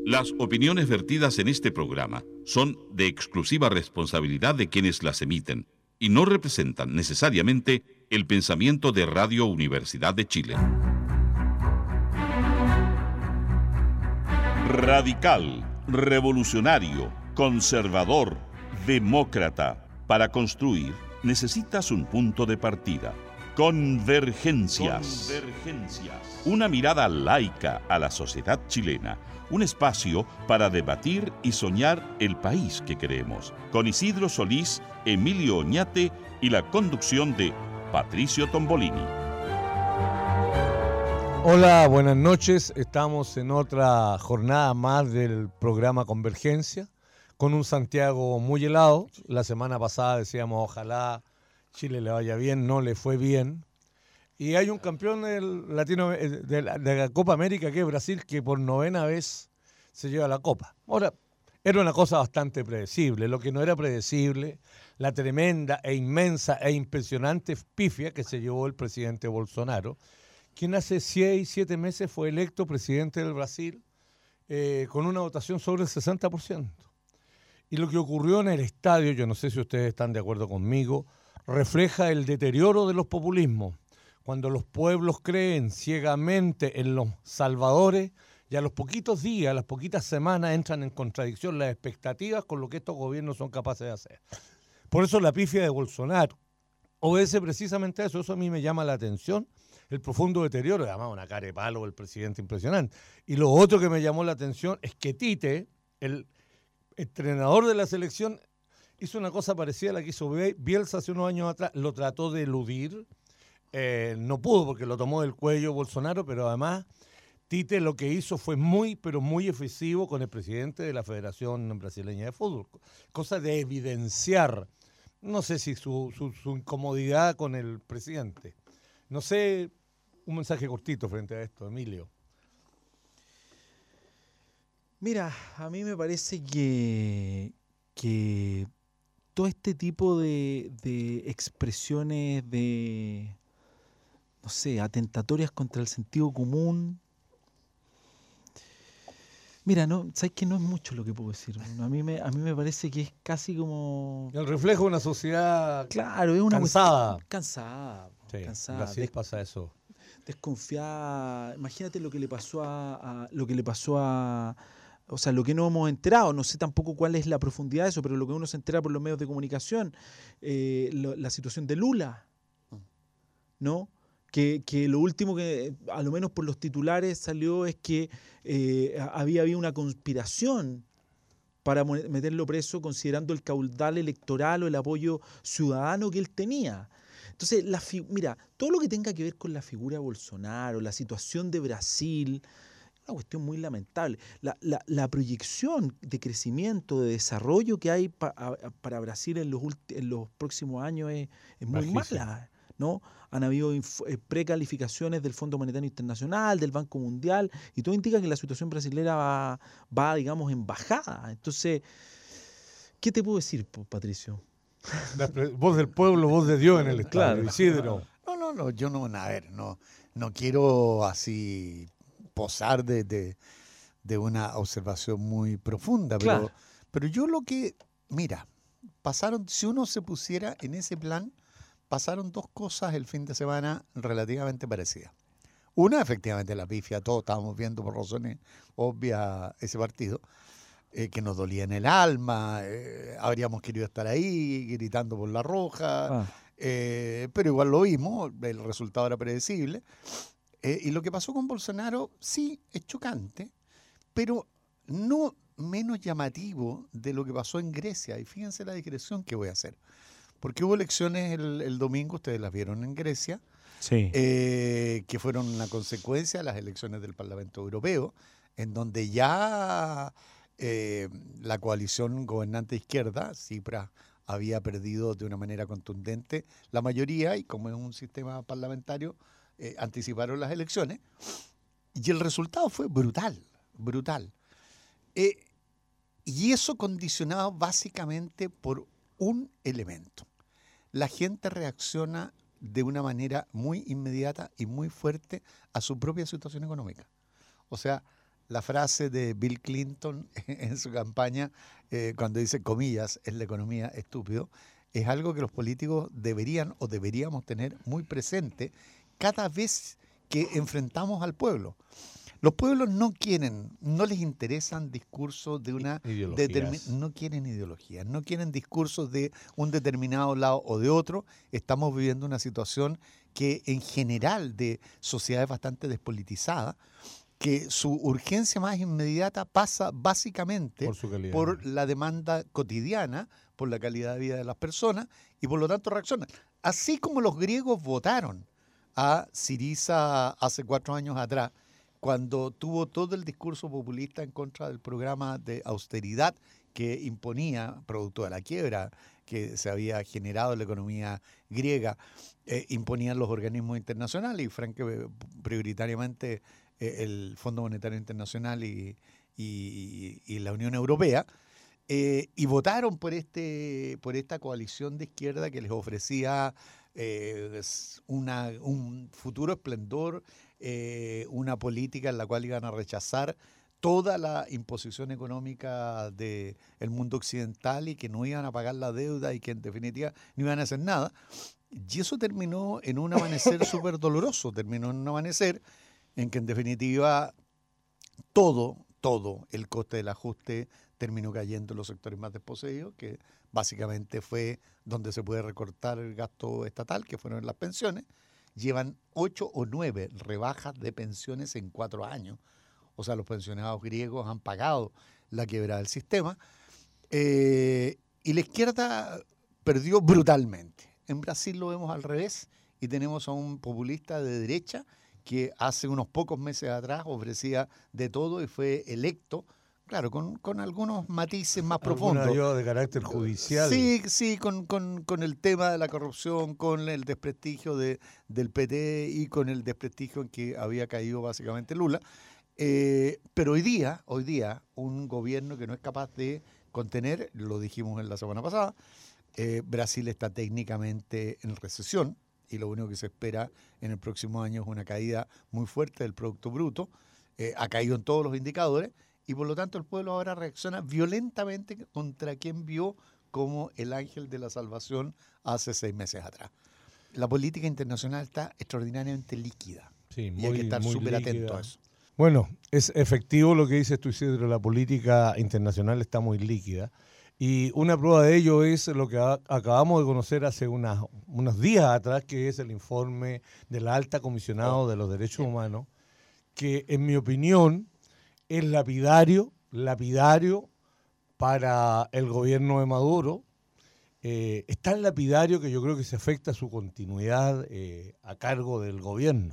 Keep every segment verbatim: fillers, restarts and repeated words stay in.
Las opiniones vertidas en este programa son de exclusiva responsabilidad de quienes las emiten y no representan necesariamente el pensamiento de Radio Universidad de Chile. Radical, revolucionario, conservador, demócrata. Para construir necesitas un punto de partida. Convergencias. Convergencias. Una mirada laica a la sociedad chilena. Un espacio para debatir y soñar el país que queremos. Con Isidro Solís, Emilio Oñate y la conducción de Patricio Tombolini. Hola, buenas noches. Estamos en otra jornada más del programa Convergencia, con un Santiago muy helado. La semana pasada decíamos, ojalá Chile le vaya bien, no le fue bien. Y hay un campeón del latino, de, la, de la Copa América, que es Brasil, que por novena vez se lleva la Copa. Ahora, era una cosa bastante predecible. Lo que no era predecible, la tremenda e inmensa e impresionante pifia que se llevó el presidente Bolsonaro, quien hace seis, siete meses fue electo presidente del Brasil eh, con una votación sobre el sesenta por ciento. Y lo que ocurrió en el estadio, yo no sé si ustedes están de acuerdo conmigo, refleja el deterioro de los populismos. Cuando los pueblos creen ciegamente en los salvadores, y a los poquitos días, a las poquitas semanas, entran en contradicción las expectativas con lo que estos gobiernos son capaces de hacer. Por eso la pifia de Bolsonaro obedece precisamente a eso. Eso a mí me llama la atención, el profundo deterioro, además una cara de palo del presidente impresionante. Y lo otro que me llamó la atención es que Tite, el entrenador de la selección, hizo una cosa parecida a la que hizo Bielsa hace unos años atrás, lo trató de eludir, eh, no pudo porque lo tomó del cuello Bolsonaro, pero además Tite lo que hizo fue muy, pero muy efusivo con el presidente de la Federación Brasileña de Fútbol, cosa de evidenciar, no sé si su, su, su incomodidad con el presidente. No sé, un mensaje cortito frente a esto, Emilio. Mira, a mí me parece que, que todo este tipo de, de expresiones de, no sé, atentatorias contra el sentido común, mira, no, sabes que no es mucho lo que puedo decir. A mí me, a mí me parece que es casi como el reflejo de una sociedad, claro, es una cansada. Cuestión, cansada, sí, cansada. Así des, pasa eso. Desconfiada. Imagínate lo que le pasó a, a lo que le pasó a, o sea, lo que no hemos enterado. No sé tampoco cuál es la profundidad de eso, pero lo que uno se entera por los medios de comunicación, eh, lo, la situación de Lula, ¿no? Que, que lo último que, a lo menos por los titulares, salió es que eh, había habido una conspiración para meterlo preso considerando el caudal electoral o el apoyo ciudadano que él tenía. Entonces, la mira, todo lo que tenga que ver con la figura de Bolsonaro, la situación de Brasil, es una cuestión muy lamentable. La, la, la proyección de crecimiento, de desarrollo que hay pa, a, para Brasil en los, en los próximos años es, es muy Bajísimo. mala, ¿no? Han habido precalificaciones del Fondo Monetario Internacional, del Banco Mundial, y todo indica que la situación brasilera va, va digamos, en bajada. Entonces, ¿qué te puedo decir, Patricio? Voz del pueblo, voz de Dios en el estadio, claro. Isidro. No, no, no, yo no, a ver, no, no quiero así posar de, de, de una observación muy profunda, claro. pero, pero yo lo que, mira, pasaron, si uno se pusiera en ese plan, pasaron dos cosas el fin de semana relativamente parecidas. Una, efectivamente, la pifia, todos estábamos viendo por razones obvias ese partido, eh, que nos dolía en el alma, eh, habríamos querido estar ahí gritando por la roja, ah. eh, pero igual lo vimos, el resultado era predecible. Eh, y lo que pasó con Bolsonaro, sí, es chocante, pero no menos llamativo de lo que pasó en Grecia. Y fíjense la digresión que voy a hacer. Porque hubo elecciones el, el domingo, ustedes las vieron en Grecia, sí. eh, que fueron una consecuencia de las elecciones del Parlamento Europeo, en donde ya eh, la coalición gobernante izquierda, Tsipras, había perdido de una manera contundente la mayoría, y como es un sistema parlamentario, eh, anticiparon las elecciones, y el resultado fue brutal, brutal. Eh, y eso condicionado básicamente por un elemento. La gente reacciona de una manera muy inmediata y muy fuerte a su propia situación económica. O sea, la frase de Bill Clinton en su campaña, eh, cuando dice, comillas, es la economía estúpido, es algo que los políticos deberían o deberíamos tener muy presente cada vez que enfrentamos al pueblo. Los pueblos no quieren, no les interesan discursos de una determin- no quieren ideologías, no quieren discursos de un determinado lado o de otro. Estamos viviendo una situación que en general de sociedades bastante despolitizadas, que su urgencia más inmediata pasa básicamente Por su calidad. por la demanda cotidiana, por la calidad de vida de las personas y por lo tanto reaccionan. Así como los griegos votaron a Syriza hace cuatro años atrás, cuando tuvo todo el discurso populista en contra del programa de austeridad que imponía, producto de la quiebra que se había generado en la economía griega, eh, imponían los organismos internacionales y francamente, prioritariamente eh, el Fondo Monetario Internacional y, y, y la Unión Europea, eh, y votaron por, este, por esta coalición de izquierda que les ofrecía eh, una, un futuro esplendor, eh, una política en la cual iban a rechazar toda la imposición económica del mundo occidental y que no iban a pagar la deuda y que en definitiva no iban a hacer nada. Y eso terminó en un amanecer súper doloroso, terminó en un amanecer en que en definitiva todo, todo el coste del ajuste terminó cayendo en los sectores más desposeídos, que básicamente fue donde se puede recortar el gasto estatal, que fueron las pensiones. Llevan ocho o nueve rebajas de pensiones en cuatro años. O sea, los pensionados griegos han pagado la quiebra del sistema. Eh, y la izquierda perdió brutalmente. En Brasil lo vemos al revés y tenemos a un populista de derecha que hace unos pocos meses atrás ofrecía de todo y fue electo, claro, con, con algunos matices más profundos. ¿Alguna de carácter judicial? Sí, sí, con, con, con el tema de la corrupción, con el desprestigio de, del P T y con el desprestigio en que había caído básicamente Lula. Eh, pero hoy día, hoy día, un gobierno que no es capaz de contener, lo dijimos en la semana pasada, eh, Brasil está técnicamente en recesión y lo único que se espera en el próximo año es una caída muy fuerte del Producto Bruto. Eh, ha caído en todos los indicadores y por lo tanto el pueblo ahora reacciona violentamente contra quien vio como el ángel de la salvación hace seis meses atrás. La política internacional está extraordinariamente líquida Sí, muy, y hay que estar muy súper líquida. atento a eso. Bueno, es efectivo lo que dices tú, Isidro, la política internacional está muy líquida y una prueba de ello es lo que a- acabamos de conocer hace unas, unos días atrás, que es el informe de la Alta Comisionado de los Derechos Humanos, que en mi opinión es lapidario, lapidario para el gobierno de Maduro. Eh, es tan lapidario que yo creo que se afecta su continuidad eh, a cargo del gobierno.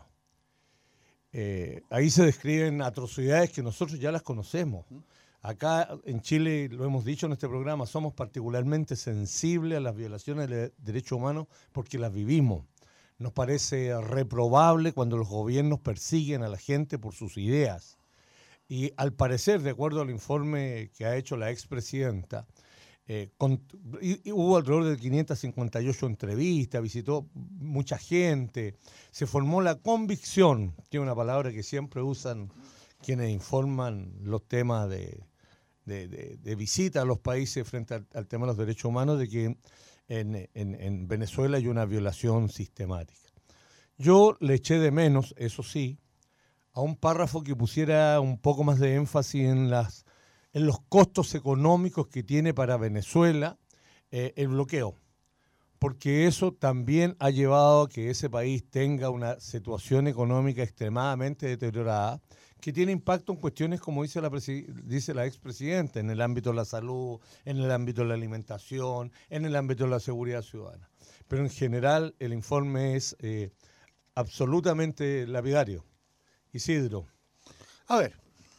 Eh, ahí se describen atrocidades que nosotros ya las conocemos. Acá en Chile, lo hemos dicho en este programa, somos particularmente sensibles a las violaciones de derechos humanos porque las vivimos. Nos parece reprobable cuando los gobiernos persiguen a la gente por sus ideas. Y al parecer, de acuerdo al informe que ha hecho la expresidenta, eh, con, y, y hubo alrededor de quinientas cincuenta y ocho entrevistas, visitó mucha gente, se formó la convicción, que es una palabra que siempre usan quienes informan los temas de, de, de, de visita a los países frente al, al tema de los derechos humanos, de que en, en, en Venezuela hay una violación sistemática. Yo le eché de menos, eso sí, a un párrafo que pusiera un poco más de énfasis en, las, en los costos económicos que tiene para Venezuela eh, el bloqueo, porque eso también ha llevado a que ese país tenga una situación económica extremadamente deteriorada, que tiene impacto en cuestiones, como dice la, dice la expresidenta, en el ámbito de la salud, en el ámbito de la alimentación, en el ámbito de la seguridad ciudadana. Pero en general el informe es eh, absolutamente lapidario. Isidro. A ver,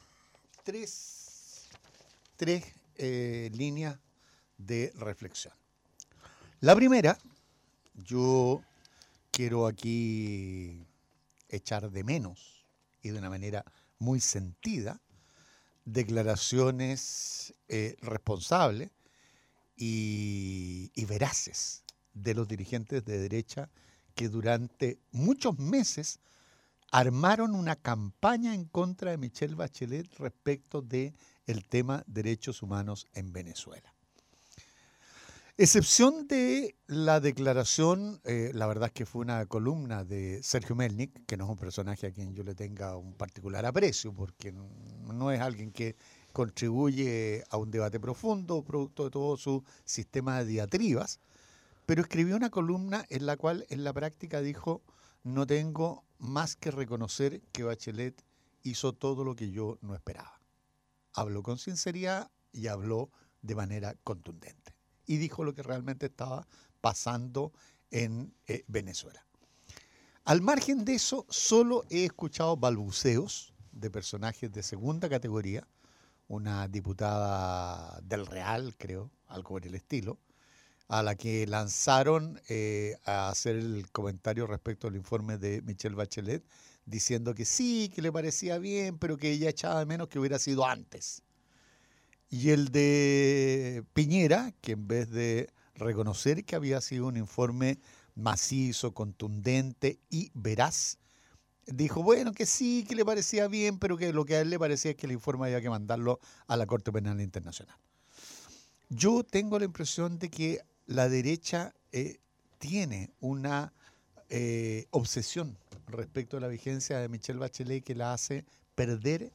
tres, tres eh, líneas de reflexión. La primera, yo quiero aquí echar de menos y de una manera muy sentida declaraciones eh, responsables y, y veraces de los dirigentes de derecha que durante muchos meses armaron una campaña en contra de Michelle Bachelet respecto del tema derechos humanos en Venezuela. Excepción de la declaración, eh, la verdad es que fue una columna de Sergio Melnik, que no es un personaje a quien yo le tenga un particular aprecio, porque no es alguien que contribuye a un debate profundo, producto de todo su sistema de diatribas, pero escribió una columna en la cual en la práctica dijo: no tengo más que reconocer que Bachelet hizo todo lo que yo no esperaba. Habló con sinceridad y habló de manera contundente. Y dijo lo que realmente estaba pasando en eh, Venezuela. Al margen de eso, solo he escuchado balbuceos de personajes de segunda categoría, una diputada del Real, creo, algo por el estilo, a la que lanzaron eh, a hacer el comentario respecto al informe de Michelle Bachelet, diciendo que sí, que le parecía bien, pero que ella echaba de menos que hubiera sido antes. Y el de Piñera, que en vez de reconocer que había sido un informe macizo, contundente y veraz, dijo, bueno, que sí, que le parecía bien, pero que lo que a él le parecía es que el informe había que mandarlo a la Corte Penal Internacional. Yo tengo la impresión de que la derecha eh, tiene una eh, obsesión respecto a la vigencia de Michelle Bachelet que la hace perder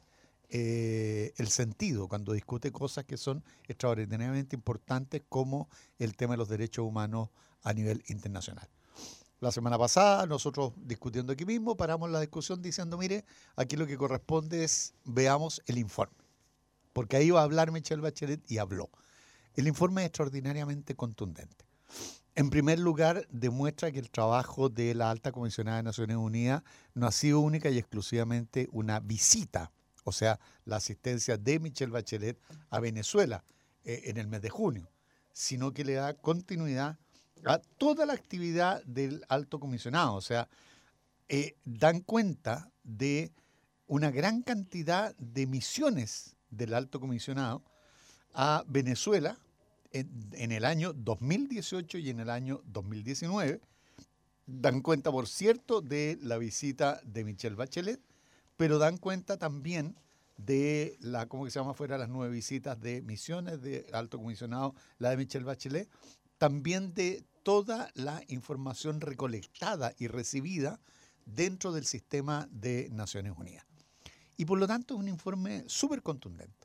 Eh, el sentido cuando discute cosas que son extraordinariamente importantes como el tema de los derechos humanos a nivel internacional. La semana pasada, nosotros discutiendo aquí mismo, paramos la discusión diciendo, mire, aquí lo que corresponde es, veamos el informe, porque ahí va a hablar Michelle Bachelet y habló. El informe es extraordinariamente contundente. En primer lugar, demuestra que el trabajo de la Alta Comisionada de Naciones Unidas no ha sido única y exclusivamente una visita, o sea, la asistencia de Michelle Bachelet a Venezuela eh, en el mes de junio, sino que le da continuidad a toda la actividad del alto comisionado. O sea, eh, dan cuenta de una gran cantidad de misiones del alto comisionado a Venezuela en, en el año dos mil dieciocho y en el año dos mil diecinueve. Dan cuenta, por cierto, de la visita de Michelle Bachelet, pero dan cuenta también de la, ¿cómo que se llama fuera? Las nueve visitas de misiones de alto comisionado, la de Michelle Bachelet, también de toda la información recolectada y recibida dentro del sistema de Naciones Unidas. Y por lo tanto es un informe súper contundente.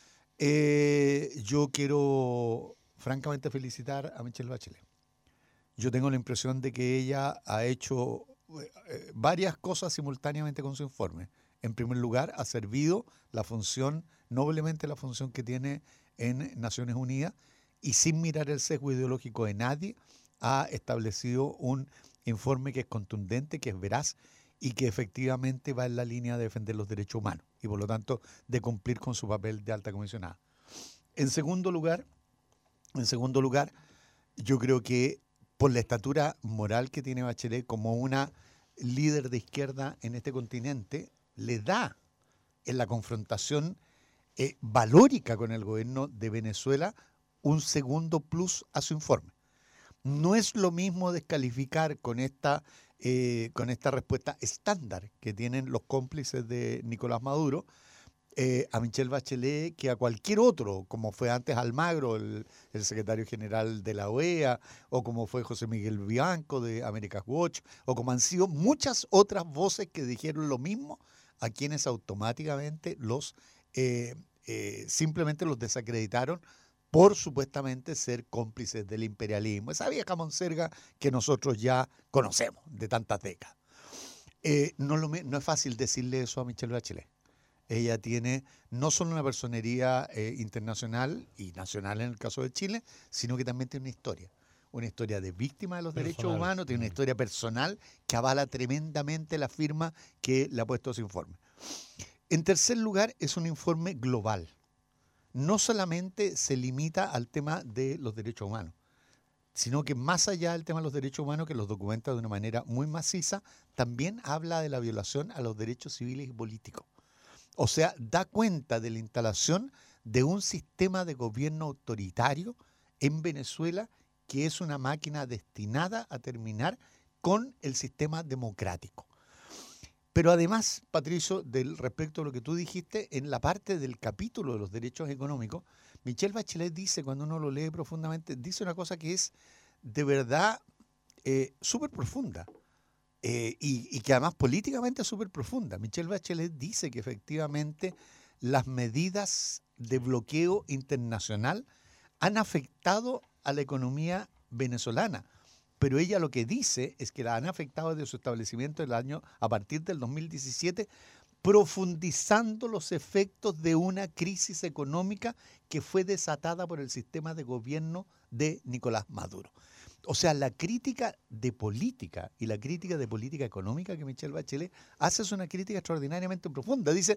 Eh, yo quiero francamente felicitar a Michelle Bachelet. Yo tengo la impresión de que ella ha hecho eh, varias cosas simultáneamente con su informe. En primer lugar, ha servido la función, noblemente la función que tiene en Naciones Unidas, y sin mirar el sesgo ideológico de nadie, ha establecido un informe que es contundente, que es veraz y que efectivamente va en la línea de defender los derechos humanos y por lo tanto de cumplir con su papel de alta comisionada. En segundo lugar, en segundo lugar, yo creo que por la estatura moral que tiene Bachelet como una líder de izquierda en este continente, le da en la confrontación eh, valórica con el gobierno de Venezuela un segundo plus a su informe. No es lo mismo descalificar con esta, eh, con esta respuesta estándar que tienen los cómplices de Nicolás Maduro eh, a Michelle Bachelet que a cualquier otro, como fue antes Almagro, el, el secretario general de la O E A, o como fue José Miguel Bianco de America's Watch, o como han sido muchas otras voces que dijeron lo mismo, a quienes automáticamente los eh, eh, simplemente los desacreditaron por supuestamente ser cómplices del imperialismo. Esa vieja monserga que nosotros ya conocemos de tantas décadas. Eh, no, lo, no es fácil decirle eso a Michelle Bachelet. Ella tiene no solo una personería eh, internacional y nacional en el caso de Chile, sino que también tiene una historia. Una historia de víctima de los personal. derechos humanos, tiene una historia personal que avala tremendamente la firma que le ha puesto a su informe. En tercer lugar, es un informe global. No solamente se limita al tema de los derechos humanos, sino que más allá del tema de los derechos humanos, que los documenta de una manera muy maciza, también habla de la violación a los derechos civiles y políticos. O sea, da cuenta de la instalación de un sistema de gobierno autoritario en Venezuela que es una máquina destinada a terminar con el sistema democrático. Pero además, Patricio, del, respecto a lo que tú dijiste, en la parte del capítulo de los derechos económicos, Michelle Bachelet dice, cuando uno lo lee profundamente, dice una cosa que es de verdad eh, súper profunda eh, y, y que además políticamente es súper profunda. Michelle Bachelet dice que efectivamente las medidas de bloqueo internacional han afectado a la economía venezolana, pero ella lo que dice es que la han afectado desde su establecimiento del año, a partir del dos mil diecisiete, profundizando los efectos de una crisis económica que fue desatada por el sistema de gobierno de Nicolás Maduro. O sea, la crítica de política y la crítica de política económica que Michelle Bachelet hace es una crítica extraordinariamente profunda. Dice,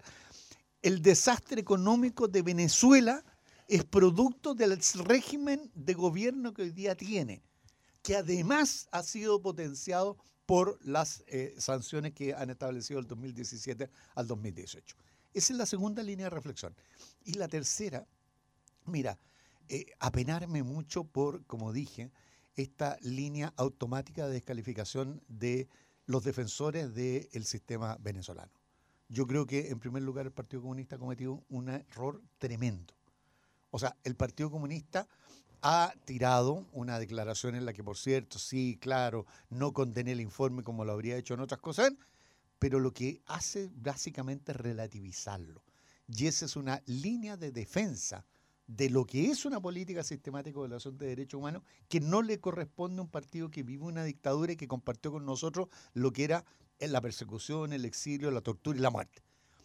el desastre económico de Venezuela es producto del régimen de gobierno que hoy día tiene, que además ha sido potenciado por las eh, sanciones que han establecido del dos mil diecisiete al dos mil dieciocho. Esa es la segunda línea de reflexión. Y la tercera, mira, eh, apenarme mucho por, como dije, esta línea automática de descalificación de los defensores del sistema venezolano. Yo creo que, en primer lugar, el Partido Comunista ha cometido un error tremendo. O sea, el Partido Comunista ha tirado una declaración en la que, por cierto, sí, claro, no condené el informe como lo habría hecho en otras cosas, pero lo que hace básicamente es relativizarlo. Y esa es una línea de defensa de lo que es una política sistemática de violación de derechos humanos que no le corresponde a un partido que vive una dictadura y que compartió con nosotros lo que era la persecución, el exilio, la tortura y la muerte.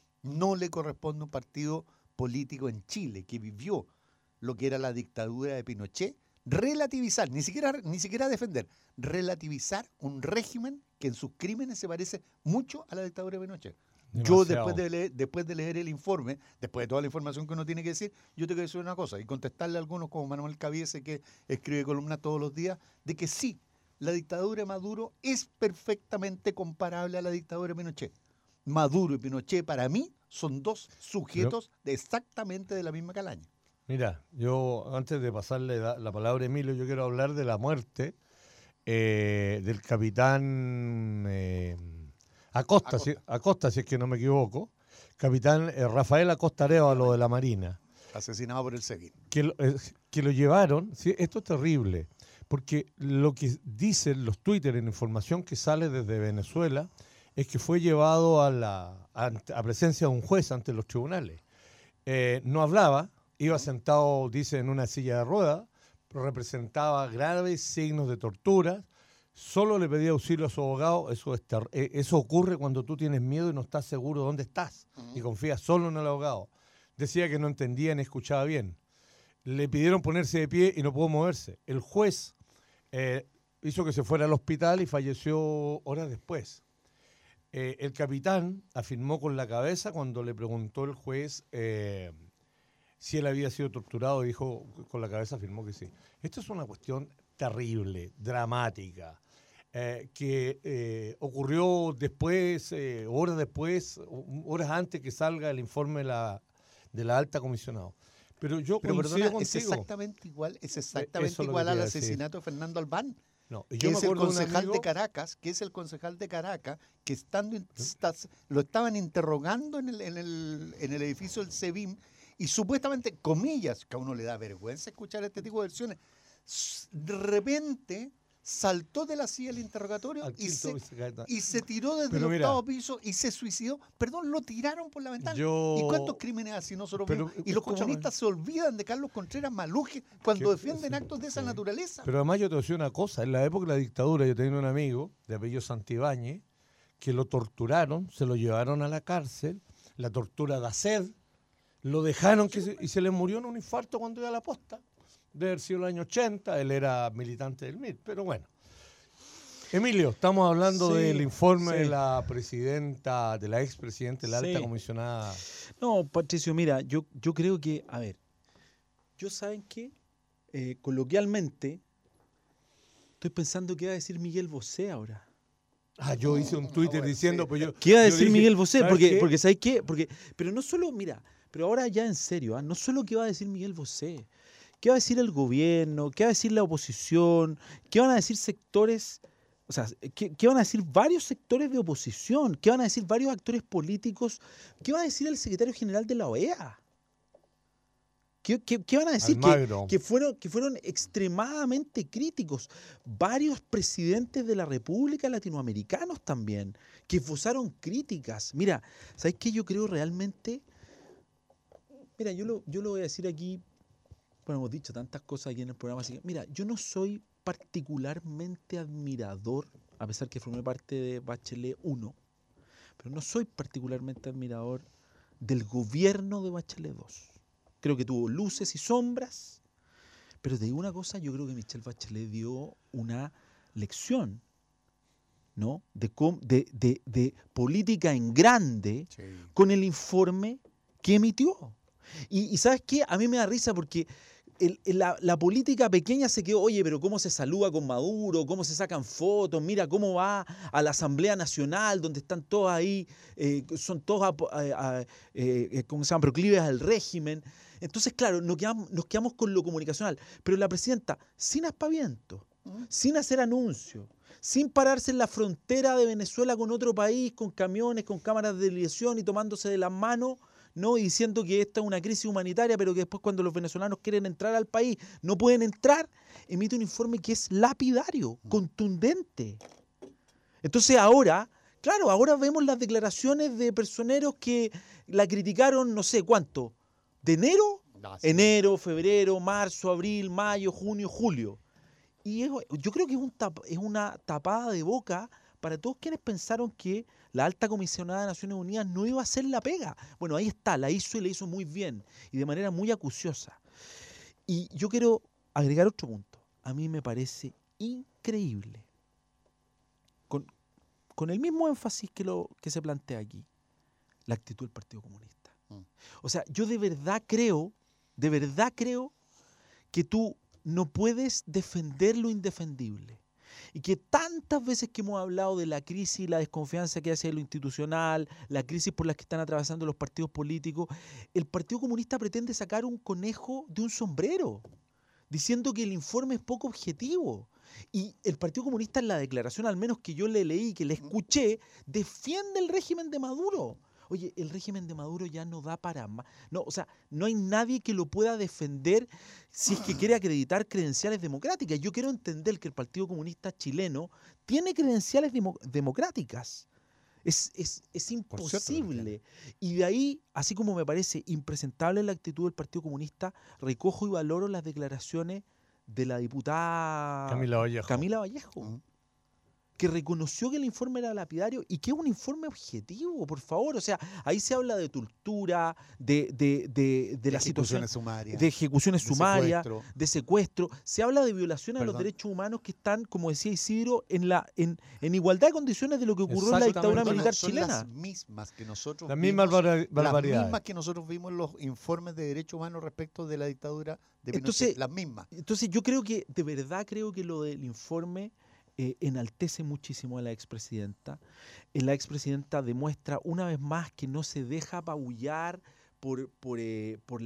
No le corresponde a un partido político en Chile que vivió lo que era la dictadura de Pinochet, relativizar, ni siquiera, ni siquiera defender, relativizar un régimen que en sus crímenes se parece mucho a la dictadura de Pinochet. Demasiado. Yo después de, leer, después de leer el informe, después de toda la información que uno tiene que decir, yo tengo que decir una cosa y contestarle a algunos como Manuel Cabiese, que escribe columnas todos los días, de que sí, la dictadura de Maduro es perfectamente comparable a la dictadura de Pinochet. Maduro y Pinochet para mí son dos sujetos Pero, de exactamente de la misma calaña. Mira, yo antes de pasarle la, la palabra a Emilio, yo quiero hablar de la muerte eh, del capitán eh, Acosta, Acosta. Si, Acosta, si es que no me equivoco, capitán eh, Rafael Acosta Arévalo de la Marina. Asesinado por el SEBIN. Que, eh, que lo llevaron, ¿sí? Esto es terrible, porque lo que dicen los Twitter en información que sale desde Venezuela es que fue llevado a, la, a, a presencia de un juez ante los tribunales. Eh, no hablaba. Iba sentado, dice, en una silla de ruedas, representaba graves signos de tortura, solo le pedía auxilio a su abogado. Eso, es ter- eso ocurre cuando tú tienes miedo y no estás seguro de dónde estás, uh-huh. y confías solo en el abogado. Decía que no entendía ni escuchaba bien. Le pidieron ponerse de pie y no pudo moverse. El juez eh, hizo que se fuera al hospital y falleció horas después. Eh, el capitán afirmó con la cabeza cuando le preguntó el juez... Eh, si él había sido torturado, dijo con la cabeza, afirmó que sí. Esto es una cuestión terrible, dramática, eh, que eh, ocurrió después, eh, horas después, horas antes que salga el informe de la, de la alta comisionado. Pero yo Pero coincido perdona, contigo. Es exactamente igual, es exactamente igual al asesinato de Fernando Albán. No, que yo es el concejal amigo, de Caracas, que es el concejal de Caracas, que estando in, está, lo estaban interrogando en el, en el, en el edificio del SEBIN. Y supuestamente, comillas, que a uno le da vergüenza escuchar este tipo de versiones, de repente saltó de la silla del interrogatorio y se, y se tiró desde pero el mira, octavo piso y se suicidó. Perdón, lo tiraron por la ventana. Yo, ¿Y cuántos crímenes así nosotros pero, vimos? Y los comunistas se olvidan de Carlos Contreras Maluje cuando defienden actos de esa sí. naturaleza. Pero además yo te voy a decir una cosa. En la época de la dictadura yo tenía un amigo de apellido Santibáñez que lo torturaron, se lo llevaron a la cárcel, la tortura da sed, lo dejaron que se, y se le murió en un infarto cuando iba a la posta. Debe haber sido el año ochenta, él era militante del M I R, pero bueno. Emilio, estamos hablando sí, del informe sí. de la presidenta, de la expresidenta de la sí. alta comisionada. No, Patricio, mira, yo, yo creo que, a ver, yo saben que eh, coloquialmente estoy pensando qué va a decir Miguel Bosé ahora. Ah, yo hice un Twitter no, diciendo, sí. pues yo... ¿Qué iba a decir dije, Miguel Bosé? Porque, qué? porque ¿sabes qué? Porque, pero no solo, mira, pero ahora ya en serio, ¿eh? no solo qué va a decir Miguel Bosé, qué va a decir el gobierno, qué va a decir la oposición, qué van a decir sectores O sea, ¿qué, ¿qué van a decir varios sectores de oposición? ¿Qué van a decir varios actores políticos? ¿Qué va a decir el secretario general de la O E A? ¿Qué, qué, qué van a decir? Que, que, fueron, que fueron extremadamente críticos. Varios presidentes de la República latinoamericanos también, que esbozaron críticas. Mira, ¿sabes qué? Yo creo realmente... Mira, yo lo, yo lo voy a decir aquí, bueno, hemos dicho tantas cosas aquí en el programa, así que, mira, yo no soy particularmente admirador, a pesar que formé parte de Bachelet uno, pero no soy particularmente admirador del gobierno de Bachelet dos. Creo que tuvo luces y sombras, pero te digo una cosa, yo creo que Michelle Bachelet dio una lección, ¿no? de, de, de, de política en grande, sí, con el informe que emitió. Y, y ¿sabes qué? A mí me da risa porque el, el, la, la política pequeña se quedó, oye, pero cómo se saluda con Maduro, cómo se sacan fotos, mira cómo va a la Asamblea Nacional, donde están todos ahí, eh, son todos, a, a, a, eh, ¿cómo se llaman?, proclives al régimen. Entonces, claro, nos quedamos, nos quedamos con lo comunicacional. Pero la presidenta, sin aspaviento, ¿Mm? sin hacer anuncios, sin pararse en la frontera de Venezuela con otro país, con camiones, con cámaras de televisión y tomándose de las manos, ¿no? Y diciendo que esta es una crisis humanitaria, pero que después cuando los venezolanos quieren entrar al país no pueden entrar, emite un informe que es lapidario, contundente. Entonces ahora, claro, ahora vemos las declaraciones de personeros que la criticaron no sé cuánto, de enero, no, sí. enero, febrero, marzo, abril, mayo, junio, julio. Y es, yo creo que es, un tap, es una tapada de boca para todos quienes pensaron que la alta comisionada de Naciones Unidas no iba a hacer la pega. Bueno, ahí está, la hizo y la hizo muy bien y de manera muy acuciosa. Y yo quiero agregar otro punto. A mí me parece increíble, con, con el mismo énfasis que, lo, que se plantea aquí, la actitud del Partido Comunista. Mm. O sea, yo de verdad creo, de verdad creo que tú no puedes defender lo indefendible. Y que tantas veces que hemos hablado de la crisis y la desconfianza que hace lo institucional, la crisis por la que están atravesando los partidos políticos, el Partido Comunista pretende sacar un conejo de un sombrero, diciendo que el informe es poco objetivo. Y el Partido Comunista en la declaración, al menos que yo le leí, que le escuché, defiende el régimen de Maduro. Oye, el régimen de Maduro ya no da para más. No, o sea, no hay nadie que lo pueda defender si es que quiere acreditar credenciales democráticas. Yo quiero entender que el Partido Comunista chileno tiene credenciales demo- democráticas. Es, es, es imposible. Y de ahí, así como me parece impresentable la actitud del Partido Comunista, recojo y valoro las declaraciones de la diputada Camila Vallejo. Camila Vallejo. Uh-huh. Que reconoció que el informe era lapidario y que es un informe objetivo, por favor. O sea, ahí se habla de tortura, de, de, de, de la situación, sumarias, de ejecuciones de sumarias, secuestro. de secuestro. Se habla de violaciones Perdón. a los derechos humanos que están, como decía Isidro, en, la, en, en igualdad de condiciones de lo que ocurrió en la dictadura militar son chilena. Las mismas que nosotros las vimos, mismas barbaridades. Las mismas que nosotros vimos en los informes de derechos humanos respecto de la dictadura de Pinochet. Entonces, las mismas. Entonces yo creo que, de verdad creo que lo del informe... Eh, enaltece muchísimo a la expresidenta. Eh, la expresidenta demuestra una vez más que no se deja apabullar por, por, eh, por,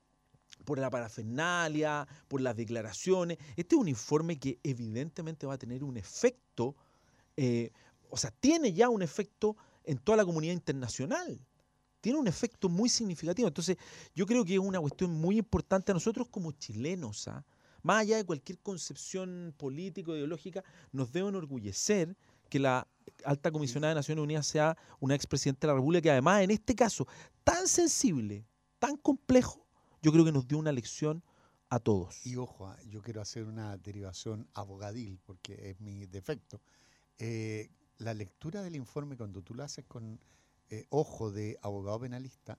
por la parafernalia, por las declaraciones. Este es un informe que evidentemente va a tener un efecto, eh, o sea, tiene ya un efecto en toda la comunidad internacional. Tiene un efecto muy significativo. Entonces, yo creo que es una cuestión muy importante a nosotros como chilenos, ¿ah? Más allá de cualquier concepción política o ideológica, nos debe enorgullecer que la alta comisionada de Naciones Unidas sea una expresidenta de la República, que además en este caso tan sensible, tan complejo, yo creo que nos dio una lección a todos. Y ojo, yo quiero hacer una derivación abogadil, porque es mi defecto. Eh, la lectura del informe, cuando tú lo haces con eh, ojo de abogado penalista,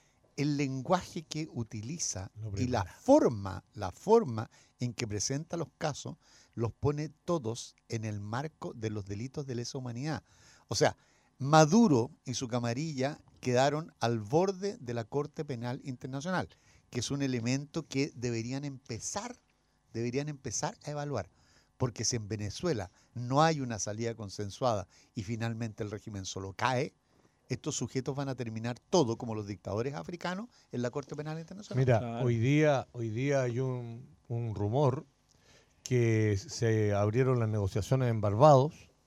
el lenguaje que utiliza y la forma, la forma en que presenta los casos, los pone todos en el marco de los delitos de lesa humanidad. O sea, Maduro y su camarilla quedaron al borde de la Corte Penal Internacional, que es un elemento que deberían empezar, deberían empezar a evaluar. Porque si en Venezuela no hay una salida consensuada y finalmente el régimen solo cae, estos sujetos van a terminar todo como los dictadores africanos en la Corte Penal Internacional. Mira, Claro. hoy día, hoy día hay un, un rumor que se abrieron las negociaciones en Barbados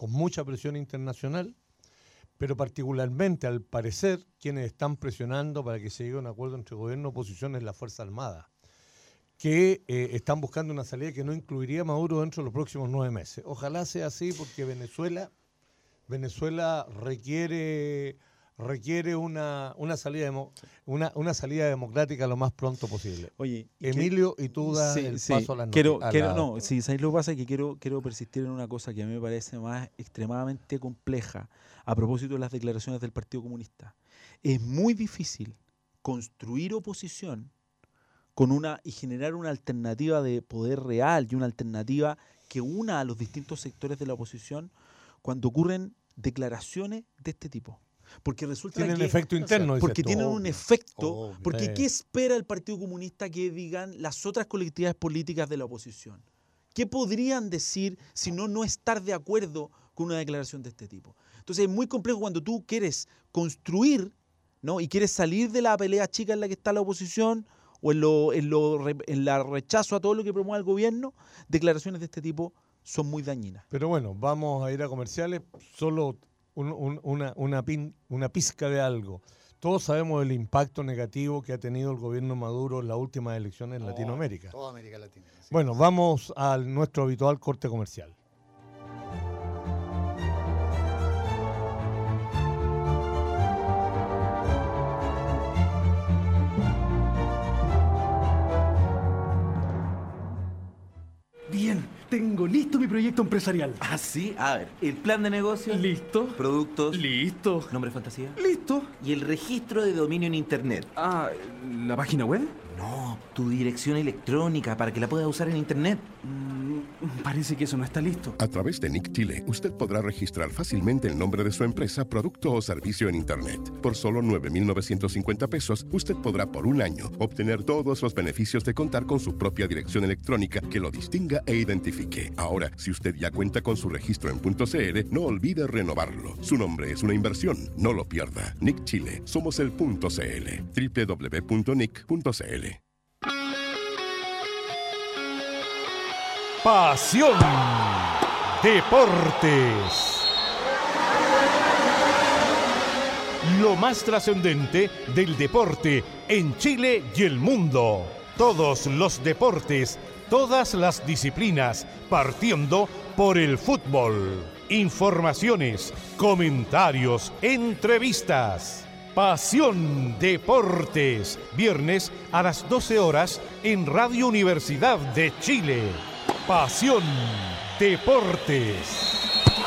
con mucha presión internacional, pero particularmente, al parecer, quienes están presionando para que se llegue a un acuerdo entre gobierno y oposición es la Fuerza Armada, que eh, están buscando una salida que no incluiría a Maduro dentro de los próximos nueve meses. Ojalá sea así, porque Venezuela, Venezuela requiere, requiere una, una, salida demo, una, una salida democrática lo más pronto posible. Oye, Emilio, y tú das sí, el sí, paso a la quiero, noti- a quiero, la- no, sí, ¿sabes lo que pasa? Es que quiero, quiero persistir en una cosa que a mí me parece más extremadamente compleja a propósito de las declaraciones del Partido Comunista. Es muy difícil construir oposición con una y generar una alternativa de poder real y una alternativa que una a los distintos sectores de la oposición cuando ocurren declaraciones de este tipo. Porque resulta Tienen que efecto interno, dices porque tú. tienen un Obvio, efecto, obvio. porque Sí. ¿qué espera el Partido Comunista que digan las otras colectividades políticas de la oposición? ¿Qué podrían decir si no no estar de acuerdo con una declaración de este tipo? Entonces es muy complejo cuando tú quieres construir, ¿no? Y quieres salir de la pelea chica en la que está la oposición o en lo, en lo re- en la rechazo a todo lo que promueve el gobierno, declaraciones de este tipo son muy dañinas. Pero bueno, vamos a ir a comerciales, solo un- un- una, una, pin- una pizca de algo. Todos sabemos el impacto negativo que ha tenido el gobierno Maduro en las últimas elecciones en Latinoamérica. Toda América Latina. sí. Bueno, vamos a nuestro habitual corte comercial. Bien, tengo listo mi proyecto empresarial. Ah, sí. A ver, el plan de negocio. ¿Listo? Productos. Listo. Nombre fantasía. ¿Listo? Y el registro de dominio en internet. Ah, ¿la página web? No, tu dirección electrónica para que la puedas usar en internet. Mm, parece que eso no está listo. A través de Nick Chile, usted podrá registrar fácilmente el nombre de su empresa, producto o servicio en Internet. Por solo nueve mil novecientos cincuenta pesos, usted podrá por un año obtener todos los beneficios de contar con su propia dirección electrónica que lo distinga e identifique. Ahora, si usted ya cuenta con su registro en .cl, no olvide renovarlo. Su nombre es una inversión, no lo pierda. Nick Chile, somos el .cl. doble u doble u doble u punto nick punto c l. Pasión Deportes. Lo más trascendente del deporte en Chile y el mundo. Todos los deportes, todas las disciplinas, partiendo por el fútbol. Informaciones, comentarios, entrevistas. Pasión Deportes, viernes a las doce horas en Radio Universidad de Chile. Pasión Deportes.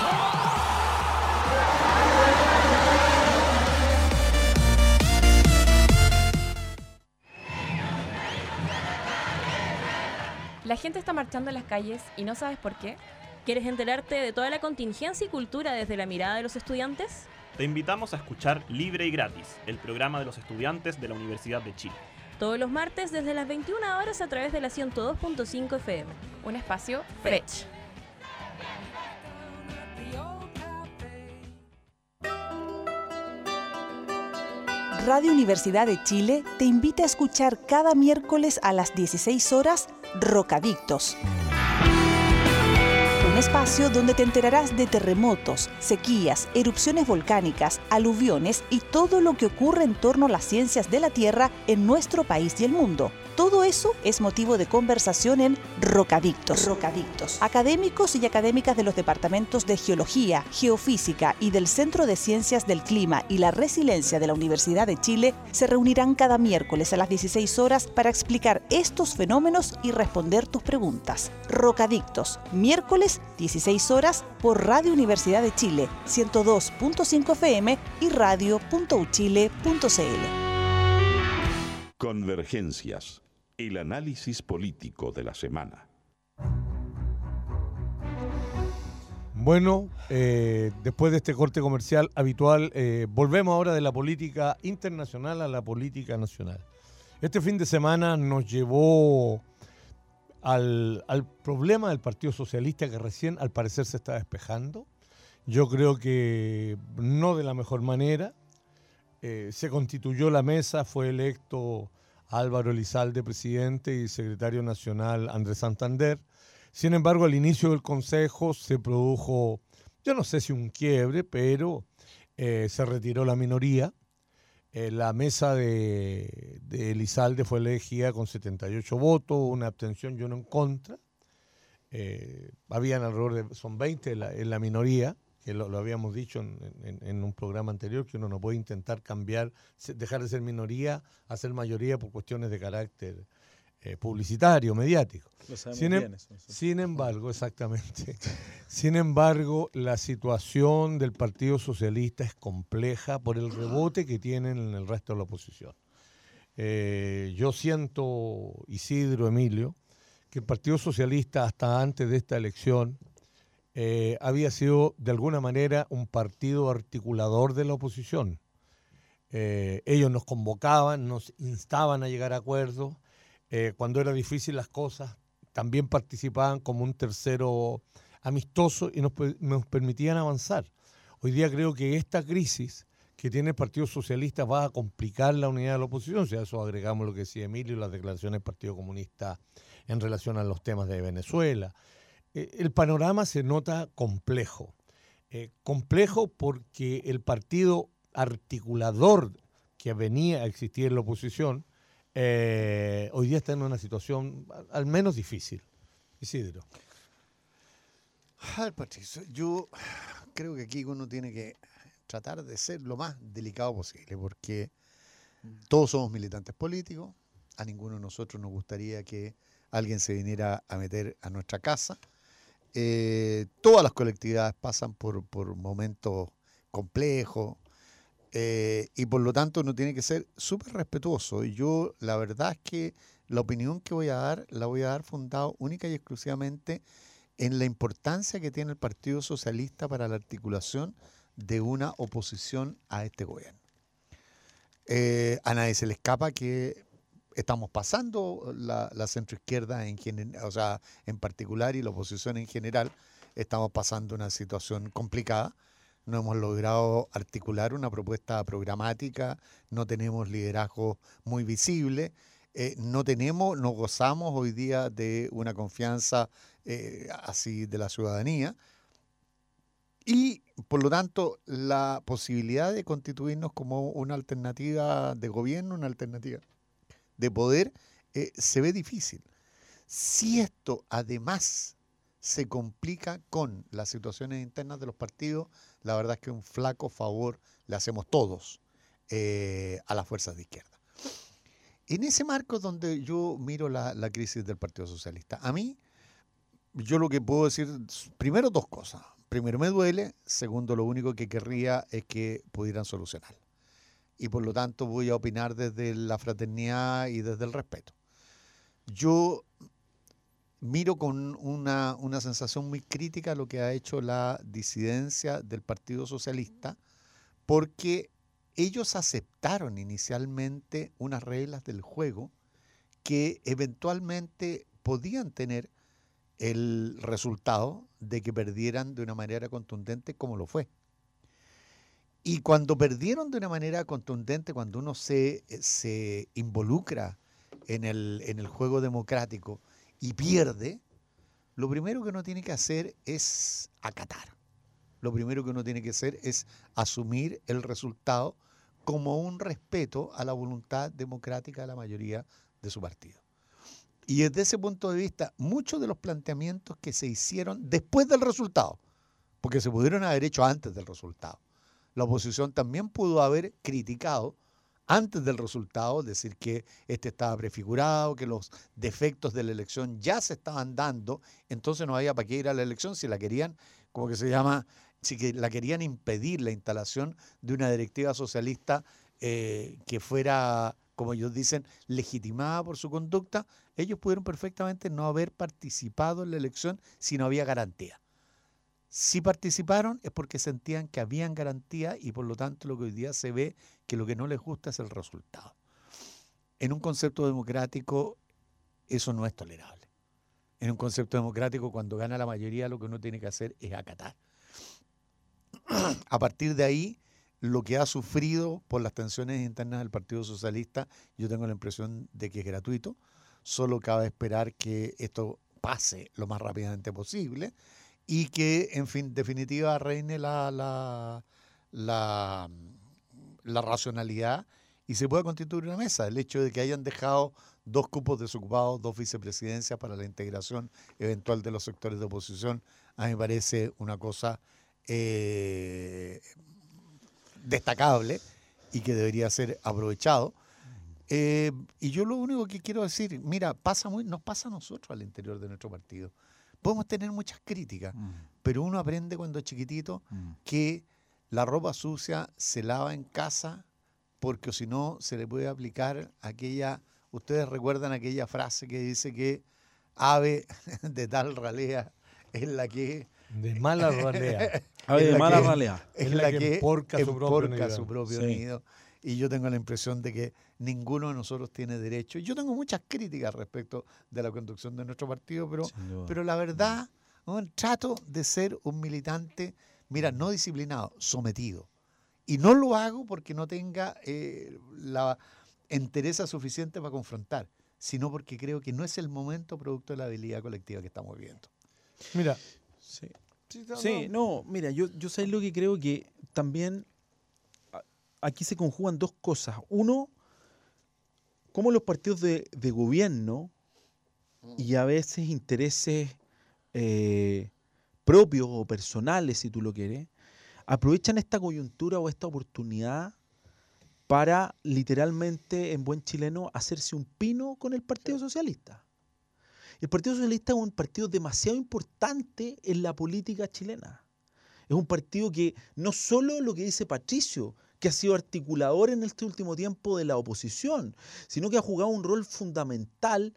La gente está marchando en las calles y no sabes por qué. ¿Quieres enterarte de toda la contingencia y cultura desde la mirada de los estudiantes? Te invitamos a escuchar Libre y Gratis, el programa de los estudiantes de la Universidad de Chile. Todos los martes desde las veintiuna horas a través de la ciento dos punto cinco F M. Un espacio Frech. Radio Universidad de Chile te invita a escuchar cada miércoles a las dieciséis horas Rocadictos. Un espacio donde te enterarás de terremotos, sequías, erupciones volcánicas, aluviones y todo lo que ocurre en torno a las ciencias de la Tierra en nuestro país y el mundo. Todo eso es motivo de conversación en Rocadictos. Rocadictos. Académicos y académicas de los departamentos de Geología, Geofísica y del Centro de Ciencias del Clima y la Resiliencia de la Universidad de Chile se reunirán cada miércoles a las dieciséis horas para explicar estos fenómenos y responder tus preguntas. Rocadictos, miércoles dieciséis horas por Radio Universidad de Chile, ciento dos punto cinco F M y radio punto u chile punto c l. Convergencias. El análisis político de la semana. Bueno, eh, después de este corte comercial habitual, eh, volvemos ahora de la política internacional a la política nacional. Este fin de semana nos llevó al, al problema del Partido Socialista que recién al parecer se está despejando. Yo creo que no de la mejor manera. Eh, se constituyó la mesa, fue electo Álvaro Elizalde presidente y secretario nacional Andrés Santander. Sin embargo, al inicio del Consejo se produjo yo no sé si un quiebre, pero eh, se retiró la minoría. Eh, la mesa de, de Elizalde fue elegida con setenta y ocho votos, una abstención y uno en contra. Eh, habían alrededor de, son veinte en la, en la minoría, que lo, lo habíamos dicho en, en, en un programa anterior, que uno no puede intentar cambiar, dejar de ser minoría a ser mayoría por cuestiones de carácter eh, publicitario, mediático. Lo sabemos sin, bien em, eso, eso. sin embargo, exactamente, sin embargo, la situación del Partido Socialista es compleja por el rebote que tienen en el resto de la oposición. Eh, yo siento, Isidro, Emilio, que el Partido Socialista hasta antes de esta elección eh, había sido de alguna manera un partido articulador de la oposición. Eh, ellos nos convocaban, nos instaban a llegar a acuerdos. Eh, cuando era difícil las cosas, también participaban como un tercero amistoso y nos, nos permitían avanzar. Hoy día creo que esta crisis que tiene el Partido Socialista va a complicar la unidad de la oposición. Si a eso agregamos lo que decía Emilio, las declaraciones del Partido Comunista en relación a los temas de Venezuela. Eh, el panorama se nota complejo. Eh, complejo porque el partido articulador que venía a existir en la oposición eh, hoy día está en una situación al menos difícil. Isidro. Ay, Patricio, yo creo que aquí uno tiene que tratar de ser lo más delicado posible, porque todos somos militantes políticos, a ninguno de nosotros nos gustaría que alguien se viniera a meter a nuestra casa. Eh, todas las colectividades pasan por, por momentos complejos, eh, y por lo tanto uno tiene que ser súper respetuoso. Y yo la verdad es que la opinión que voy a dar, la voy a dar fundado única y exclusivamente en la importancia que tiene el Partido Socialista para la articulación de una oposición a este gobierno. Eh, a nadie se le escapa que estamos pasando, la, la centroizquierda en, gener, o sea, en particular y la oposición en general, estamos pasando una situación complicada. No hemos logrado articular una propuesta programática, no tenemos liderazgo muy visible, eh, no tenemos, no gozamos hoy día de una confianza eh, así de la ciudadanía. Y, por lo tanto, la posibilidad de constituirnos como una alternativa de gobierno, una alternativa de poder, eh, se ve difícil. Si esto, además, se complica con las situaciones internas de los partidos, la verdad es que un flaco favor le hacemos todos eh, a las fuerzas de izquierda. En ese marco es donde yo miro la, la crisis del Partido Socialista. A mí, yo lo que puedo decir, primero dos cosas. Primero, me duele. Segundo, lo único que querría es que pudieran solucionar. Y por lo tanto voy a opinar desde la fraternidad y desde el respeto. Yo miro con una, una sensación muy crítica lo que ha hecho la disidencia del Partido Socialista, porque ellos aceptaron inicialmente unas reglas del juego que eventualmente podían tener el resultado de que perdieran de una manera contundente como lo fue. Y cuando perdieron de una manera contundente, cuando uno se, se involucra en el, en el juego democrático y pierde, lo primero que uno tiene que hacer es acatar. Lo primero que uno tiene que hacer es asumir el resultado como un respeto a la voluntad democrática de la mayoría de su partido. Y desde ese punto de vista, muchos de los planteamientos que se hicieron después del resultado, porque se pudieron haber hecho antes del resultado, la oposición también pudo haber criticado antes del resultado, decir que este estaba prefigurado, que los defectos de la elección ya se estaban dando, entonces no había para qué ir a la elección si la querían, como que se llama, si que la querían impedir la instalación de una directiva socialista eh, que fuera, como ellos dicen, legitimada por su conducta. Ellos pudieron perfectamente no haber participado en la elección si no había garantía. Si participaron es porque sentían que habían garantía y por lo tanto lo que hoy día se ve que lo que no les gusta es el resultado. En un concepto democrático eso no es tolerable. En un concepto democrático cuando gana la mayoría lo que uno tiene que hacer es acatar. A partir de ahí, lo que ha sufrido por las tensiones internas del Partido Socialista, yo tengo la impresión de que es gratuito. Solo cabe esperar que esto pase lo más rápidamente posible y que, en fin, definitiva reine la, la, la, la racionalidad y se pueda constituir una mesa. El hecho de que hayan dejado dos cupos desocupados, dos vicepresidencias para la integración eventual de los sectores de oposición, a mí me parece una cosa eh, destacable y que debería ser aprovechado. Eh, y yo lo único que quiero decir, mira, pasa muy, nos pasa a nosotros al interior de nuestro partido. Podemos tener muchas críticas, mm. pero uno aprende cuando es chiquitito mm. que la ropa sucia se lava en casa porque si no se le puede aplicar aquella, ustedes recuerdan aquella frase que dice que ave de tal ralea es la que... De mala ralea. Ave de mala ralea. Es, es la, la que emporca su propio nido. Su propio sí. nido. Y yo tengo la impresión de que ninguno de nosotros tiene derecho. Yo tengo muchas críticas respecto de la conducción de nuestro partido, pero, pero la verdad, ¿no? Trato de ser un militante, mira, no disciplinado, sometido. Y no lo hago porque no tenga eh, la entereza suficiente para confrontar, sino porque creo que no es el momento producto de la habilidad colectiva que estamos viviendo. Mira. Sí, sí, no, sí, no mira, yo, yo sé lo que creo que también... Aquí se conjugan dos cosas. Uno, cómo los partidos de, de gobierno y a veces intereses eh, propios o personales, si tú lo quieres, aprovechan esta coyuntura o esta oportunidad para literalmente, en buen chileno, hacerse un pino con el Partido Socialista. El Partido Socialista es un partido demasiado importante en la política chilena. Es un partido que no solo lo que dice Patricio, que ha sido articulador en este último tiempo de la oposición, sino que ha jugado un rol fundamental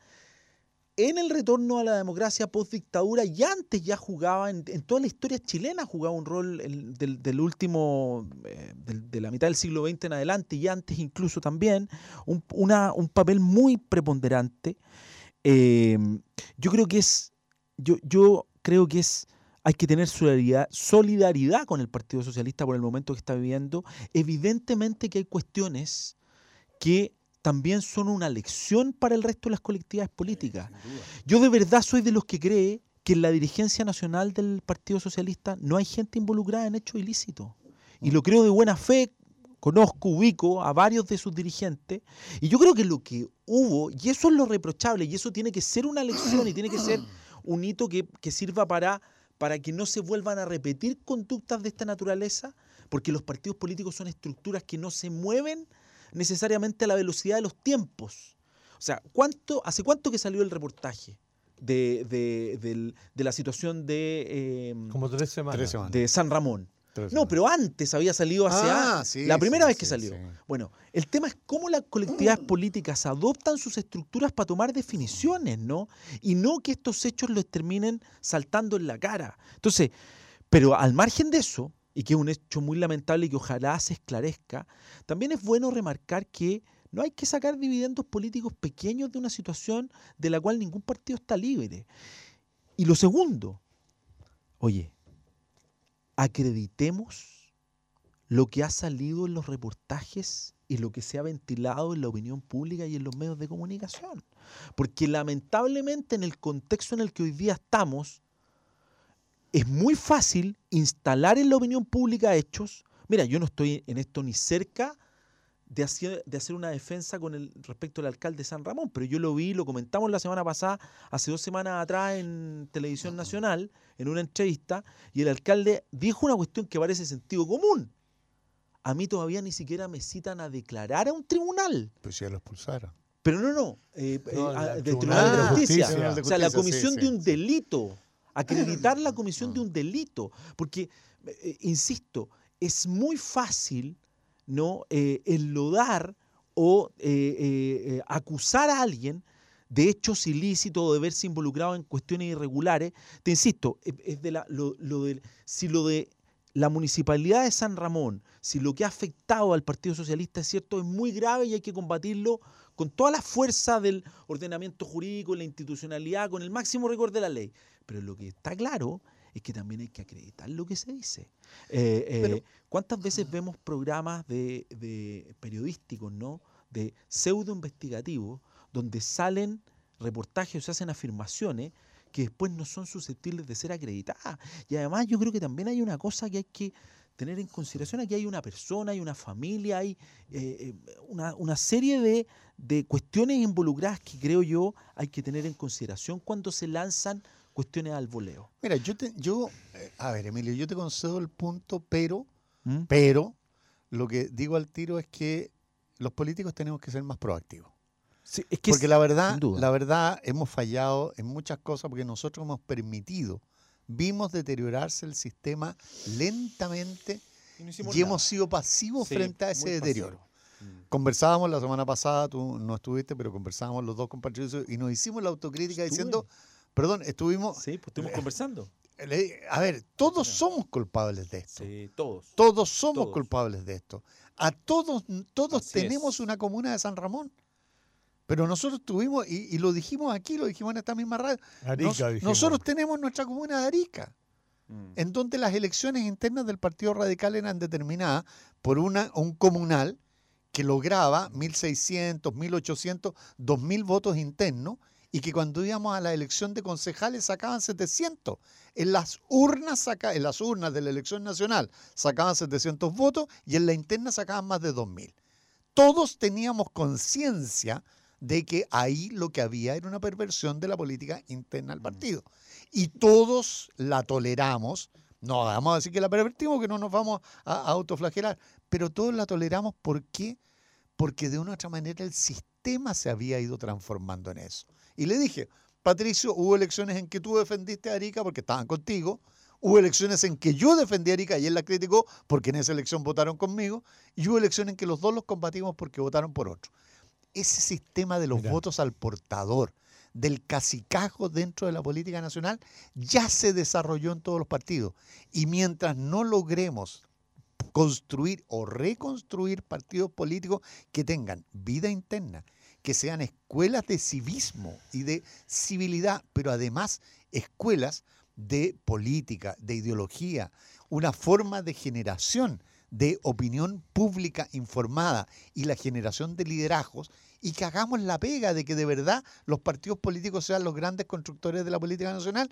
en el retorno a la democracia post-dictadura y antes ya jugaba, en, en toda la historia chilena, jugaba un rol el, del, del último, eh, del, de la mitad del siglo veinte en adelante y antes incluso también, un, una, un papel muy preponderante. Eh, yo creo que es, yo, yo creo que es... Hay que tener solidaridad, solidaridad con el Partido Socialista por el momento que está viviendo. Evidentemente que hay cuestiones que también son una lección para el resto de las colectividades políticas. Yo de verdad soy de los que cree que en la dirigencia nacional del Partido Socialista no hay gente involucrada en hechos ilícitos. Y lo creo de buena fe, conozco, ubico a varios de sus dirigentes, y yo creo que lo que hubo, y eso es lo reprochable, y eso tiene que ser una lección y tiene que ser un hito que, que sirva para... para que no se vuelvan a repetir conductas de esta naturaleza, porque los partidos políticos son estructuras que no se mueven necesariamente a la velocidad de los tiempos. O sea, ¿cuánto, ¿hace cuánto que salió el reportaje de, de, de, de la situación de... Eh, Como tres semanas. tres semanas. De San Ramón. No, pero antes había salido hace ah, años. Sí, la primera sí, vez que sí, salió. Sí. Bueno, el tema es cómo las colectividades políticas adoptan sus estructuras para tomar definiciones, ¿no? Y no que estos hechos los terminen saltando en la cara. Entonces, pero al margen de eso, y que es un hecho muy lamentable y que ojalá se esclarezca, también es bueno remarcar que no hay que sacar dividendos políticos pequeños de una situación de la cual ningún partido está libre. Y lo segundo, oye, acreditemos lo que ha salido en los reportajes y lo que se ha ventilado en la opinión pública y en los medios de comunicación. Porque lamentablemente en el contexto en el que hoy día estamos, es muy fácil instalar en la opinión pública hechos. Mira, yo no estoy en esto ni cerca de hacer, de hacer una defensa con el respecto al alcalde de San Ramón, pero yo lo vi, lo comentamos la semana pasada, hace dos semanas atrás en Televisión Nacional, en una entrevista, y el alcalde dijo una cuestión que parece sentido común. A mí todavía ni siquiera me citan a declarar a un tribunal. Pues si ya lo expulsaron. Pero no, no, eh, no eh, a, del Tribunal Tribunal de Justicia. Justicia. O sea, la comisión sí, de sí, un sí. delito. Acreditar la comisión de un delito. Porque, eh, insisto, es muy fácil, ¿no? Eh, enlodar o eh, eh, acusar a alguien de hechos ilícitos o de verse involucrado en cuestiones irregulares. Te insisto, es, es de la, lo, lo de, si lo de la municipalidad de San Ramón, si lo que ha afectado al Partido Socialista es cierto, es muy grave y hay que combatirlo con toda la fuerza del ordenamiento jurídico, la institucionalidad, con el máximo rigor de la ley. Pero lo que está claro es que también hay que acreditar lo que se dice. Eh, eh, Pero, ¿cuántas veces vemos programas de, de periodísticos, ¿no? De pseudo investigativos, donde salen reportajes o se hacen afirmaciones que después no son susceptibles de ser acreditadas. Y además yo creo que también hay una cosa que hay que tener en consideración. Aquí hay una persona, hay una familia, hay eh, una, una serie de, de cuestiones involucradas que creo yo hay que tener en consideración cuando se lanzan cuestiones al voleo. Mira, yo, te, yo eh, a ver, Emilio, yo te concedo el punto, pero, ¿Mm? pero, lo que digo al tiro es que los políticos tenemos que ser más proactivos. Sí, es que porque es, la verdad, sin duda. la verdad, hemos fallado en muchas cosas porque nosotros hemos permitido, vimos deteriorarse el sistema lentamente y, no y hicimos hemos nada. sido pasivos Sí, frente a ese muy deterioro. pasivo. Mm. Conversábamos la semana pasada, tú no estuviste, pero conversábamos los dos con Patricio y nos hicimos la autocrítica Estuve. diciendo, perdón, estuvimos... Sí, pues estuvimos eh, conversando. le- A ver, todos somos culpables de esto. Sí, todos. Todos somos Todos. culpables de esto. A todos, todos Así tenemos es. una comuna de San Ramón. Pero nosotros tuvimos, y, y lo dijimos aquí, lo dijimos en esta misma radio, Arica, nos- dijimos. nosotros tenemos nuestra comuna de Arica, Mm. en donde las elecciones internas del Partido Radical eran determinadas por una, un comunal que lograba mil seiscientos, mil ochocientos, dos mil votos internos y que cuando íbamos a la elección de concejales sacaban setecientos. En las urnas, saca, en las urnas de la elección nacional sacaban setecientos votos y en la interna sacaban más de dos mil. Todos teníamos conciencia de que ahí lo que había era una perversión de la política interna del partido. Y todos la toleramos, no vamos a decir que la pervertimos, que no nos vamos a, a autoflagelar, pero todos la toleramos, ¿por qué? Porque de una u otra manera el sistema se había ido transformando en eso. Y le dije, Patricio, hubo elecciones en que tú defendiste a Arica porque estaban contigo, hubo elecciones en que yo defendí a Arica y él la criticó porque en esa elección votaron conmigo, y hubo elecciones en que los dos los combatimos porque votaron por otro. Ese sistema de los Mira. votos al portador, del cacicazgo dentro de la política nacional, ya se desarrolló en todos los partidos. Y mientras no logremos construir o reconstruir partidos políticos que tengan vida interna, que sean escuelas de civismo y de civilidad, pero además escuelas de política, de ideología, una forma de generación de opinión pública informada y la generación de liderazgos, y que hagamos la pega de que de verdad los partidos políticos sean los grandes constructores de la política nacional.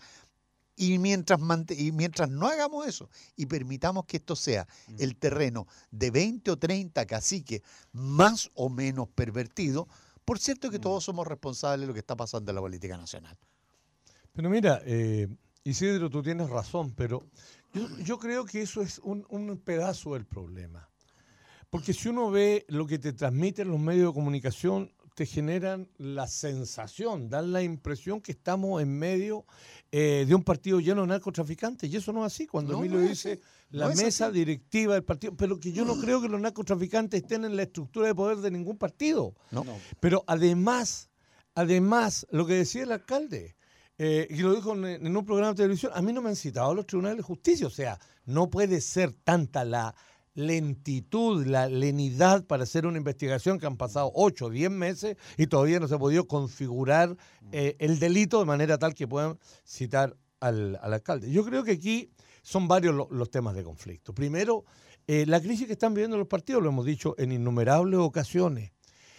Y mientras, y mientras no hagamos eso y permitamos que esto sea el terreno de veinte o treinta caciques más o menos pervertidos, por cierto que todos somos responsables de lo que está pasando en la política nacional. Pero mira, eh, Isidro, tú tienes razón, pero yo, yo creo que eso es un, un pedazo del problema. Porque si uno ve lo que te transmiten los medios de comunicación, te generan la sensación, dan la impresión que estamos en medio eh, de un partido lleno de narcotraficantes. Y eso no es así. Cuando No, Emilio no es dice así. la No es mesa así. directiva del partido, pero que yo no creo que los narcotraficantes estén en la estructura de poder de ningún partido. No. No. Pero además, además, lo que decía el alcalde, eh, y lo dijo en, en un programa de televisión, a mí no me han citado a los tribunales de justicia. O sea, no puede ser tanta la lentitud, la lenidad para hacer una investigación que han pasado ocho o diez meses y todavía no se ha podido configurar eh, el delito de manera tal que puedan citar al, al alcalde. Yo creo que aquí son varios lo, los temas de conflicto. Primero, eh, la crisis que están viviendo los partidos, lo hemos dicho en innumerables ocasiones.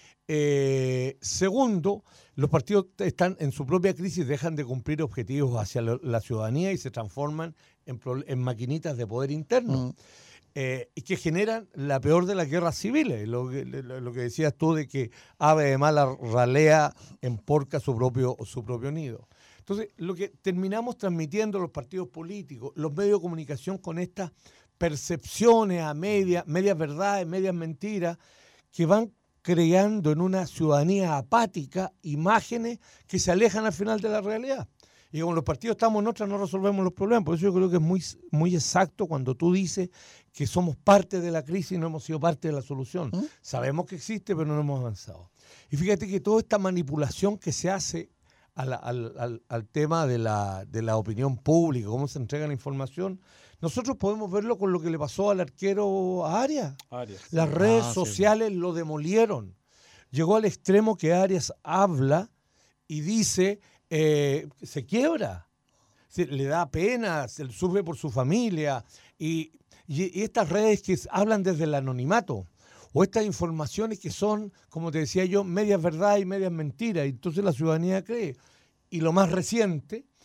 Eh, segundo, los partidos están en su propia crisis, dejan de cumplir objetivos hacia la, la ciudadanía y se transforman en, pro, en maquinitas de poder interno. Mm. Eh, y que generan la peor de las guerras civiles, lo que, lo, lo que decías tú de que ave de mala ralea emporca su propio, su propio nido. Entonces, lo que terminamos transmitiendo los partidos políticos, los medios de comunicación con estas percepciones a medias, medias verdades, medias mentiras, que van creando en una ciudadanía apática imágenes que se alejan al final de la realidad. Y como los partidos estamos en otra, no resolvemos los problemas. Por eso yo creo que es muy, muy exacto cuando tú dices que somos parte de la crisis y no hemos sido parte de la solución. ¿Mm? Sabemos que existe, pero no hemos avanzado. Y fíjate que toda esta manipulación que se hace a la, al, al, al tema de la, de la opinión pública, cómo se entrega la información, nosotros podemos verlo con lo que le pasó al arquero a Arias. Arias. Las redes ah, sociales sí. lo demolieron. Llegó al extremo que Arias habla y dice... Eh, se quiebra, se, le da pena, se sufre por su familia y, y, y estas redes que hablan desde el anonimato o estas informaciones que son, como te decía yo, medias verdad y medias mentiras, y entonces la ciudadanía cree. Y lo más reciente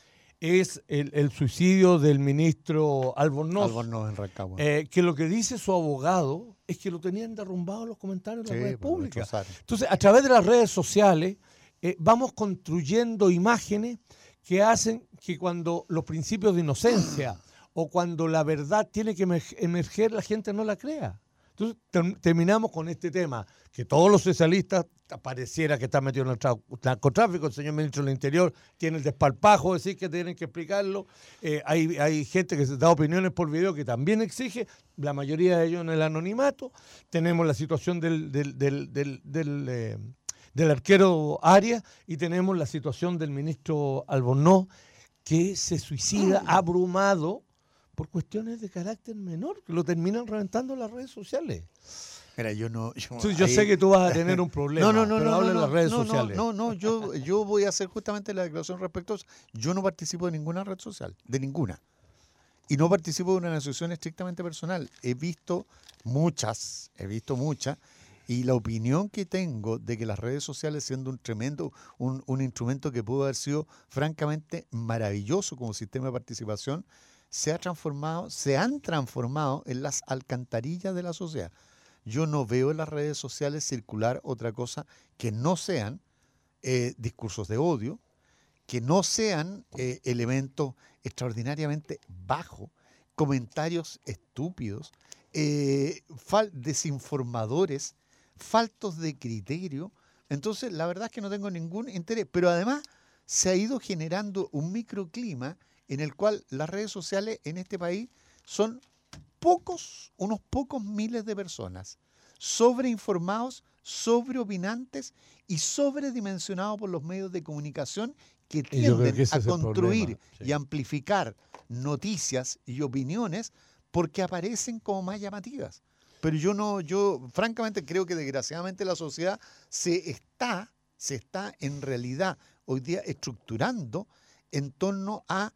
es el, el suicidio del ministro Albornoz. Albornoz en Rancagua. Eh, que lo que dice su abogado es que lo tenían derrumbado en los comentarios de Sí, las redes pues, públicas. destrozaron. Entonces, a través de las redes sociales, eh, vamos construyendo imágenes que hacen que cuando los principios de inocencia o cuando la verdad tiene que emer- emerger, la gente no la crea. Entonces, ter- terminamos con este tema, que todos los socialistas pareciera que están metidos en el tra- narcotráfico. El señor ministro del Interior tiene el desparpajo de decir que tienen que explicarlo. Eh, hay, hay gente que se da opiniones por video que también exige, la mayoría de ellos en el anonimato. Tenemos la situación del, del, del, del, del, eh, del arquero Arias y tenemos la situación del ministro Albornoz, que se suicida abrumado por cuestiones de carácter menor, que lo terminan reventando en las redes sociales. Mira, yo no. Yo, Entonces, yo ahí- sé que tú vas a tener un problema, No, no, no, pero no, habla no, en no, las redes no, no, sociales. No, no, yo, yo voy a hacer justamente la declaración respecto a eso. Yo no participo de ninguna red social, de ninguna. Y no participo de una asociación estrictamente personal. He visto muchas, he visto muchas, y la opinión que tengo de que las redes sociales, siendo un tremendo, un, un instrumento que pudo haber sido francamente maravilloso como sistema de participación, se ha transformado, se han transformado en las alcantarillas de la sociedad. Yo no veo en las redes sociales circular otra cosa que no sean eh, discursos de odio, que no sean eh, elementos extraordinariamente bajos, comentarios estúpidos, eh, fal- desinformadores, faltos de criterio. Entonces, la verdad es que no tengo ningún interés, pero además se ha ido generando un microclima en el cual las redes sociales en este país son pocos, unos pocos miles de personas, sobreinformados, sobreopinantes y sobredimensionados por los medios de comunicación que Y yo creo tienden que ese a es el construir problema, sí. y amplificar noticias y opiniones porque aparecen como más llamativas. Pero yo no, yo francamente creo que desgraciadamente la sociedad se está, se está en realidad hoy día estructurando en torno a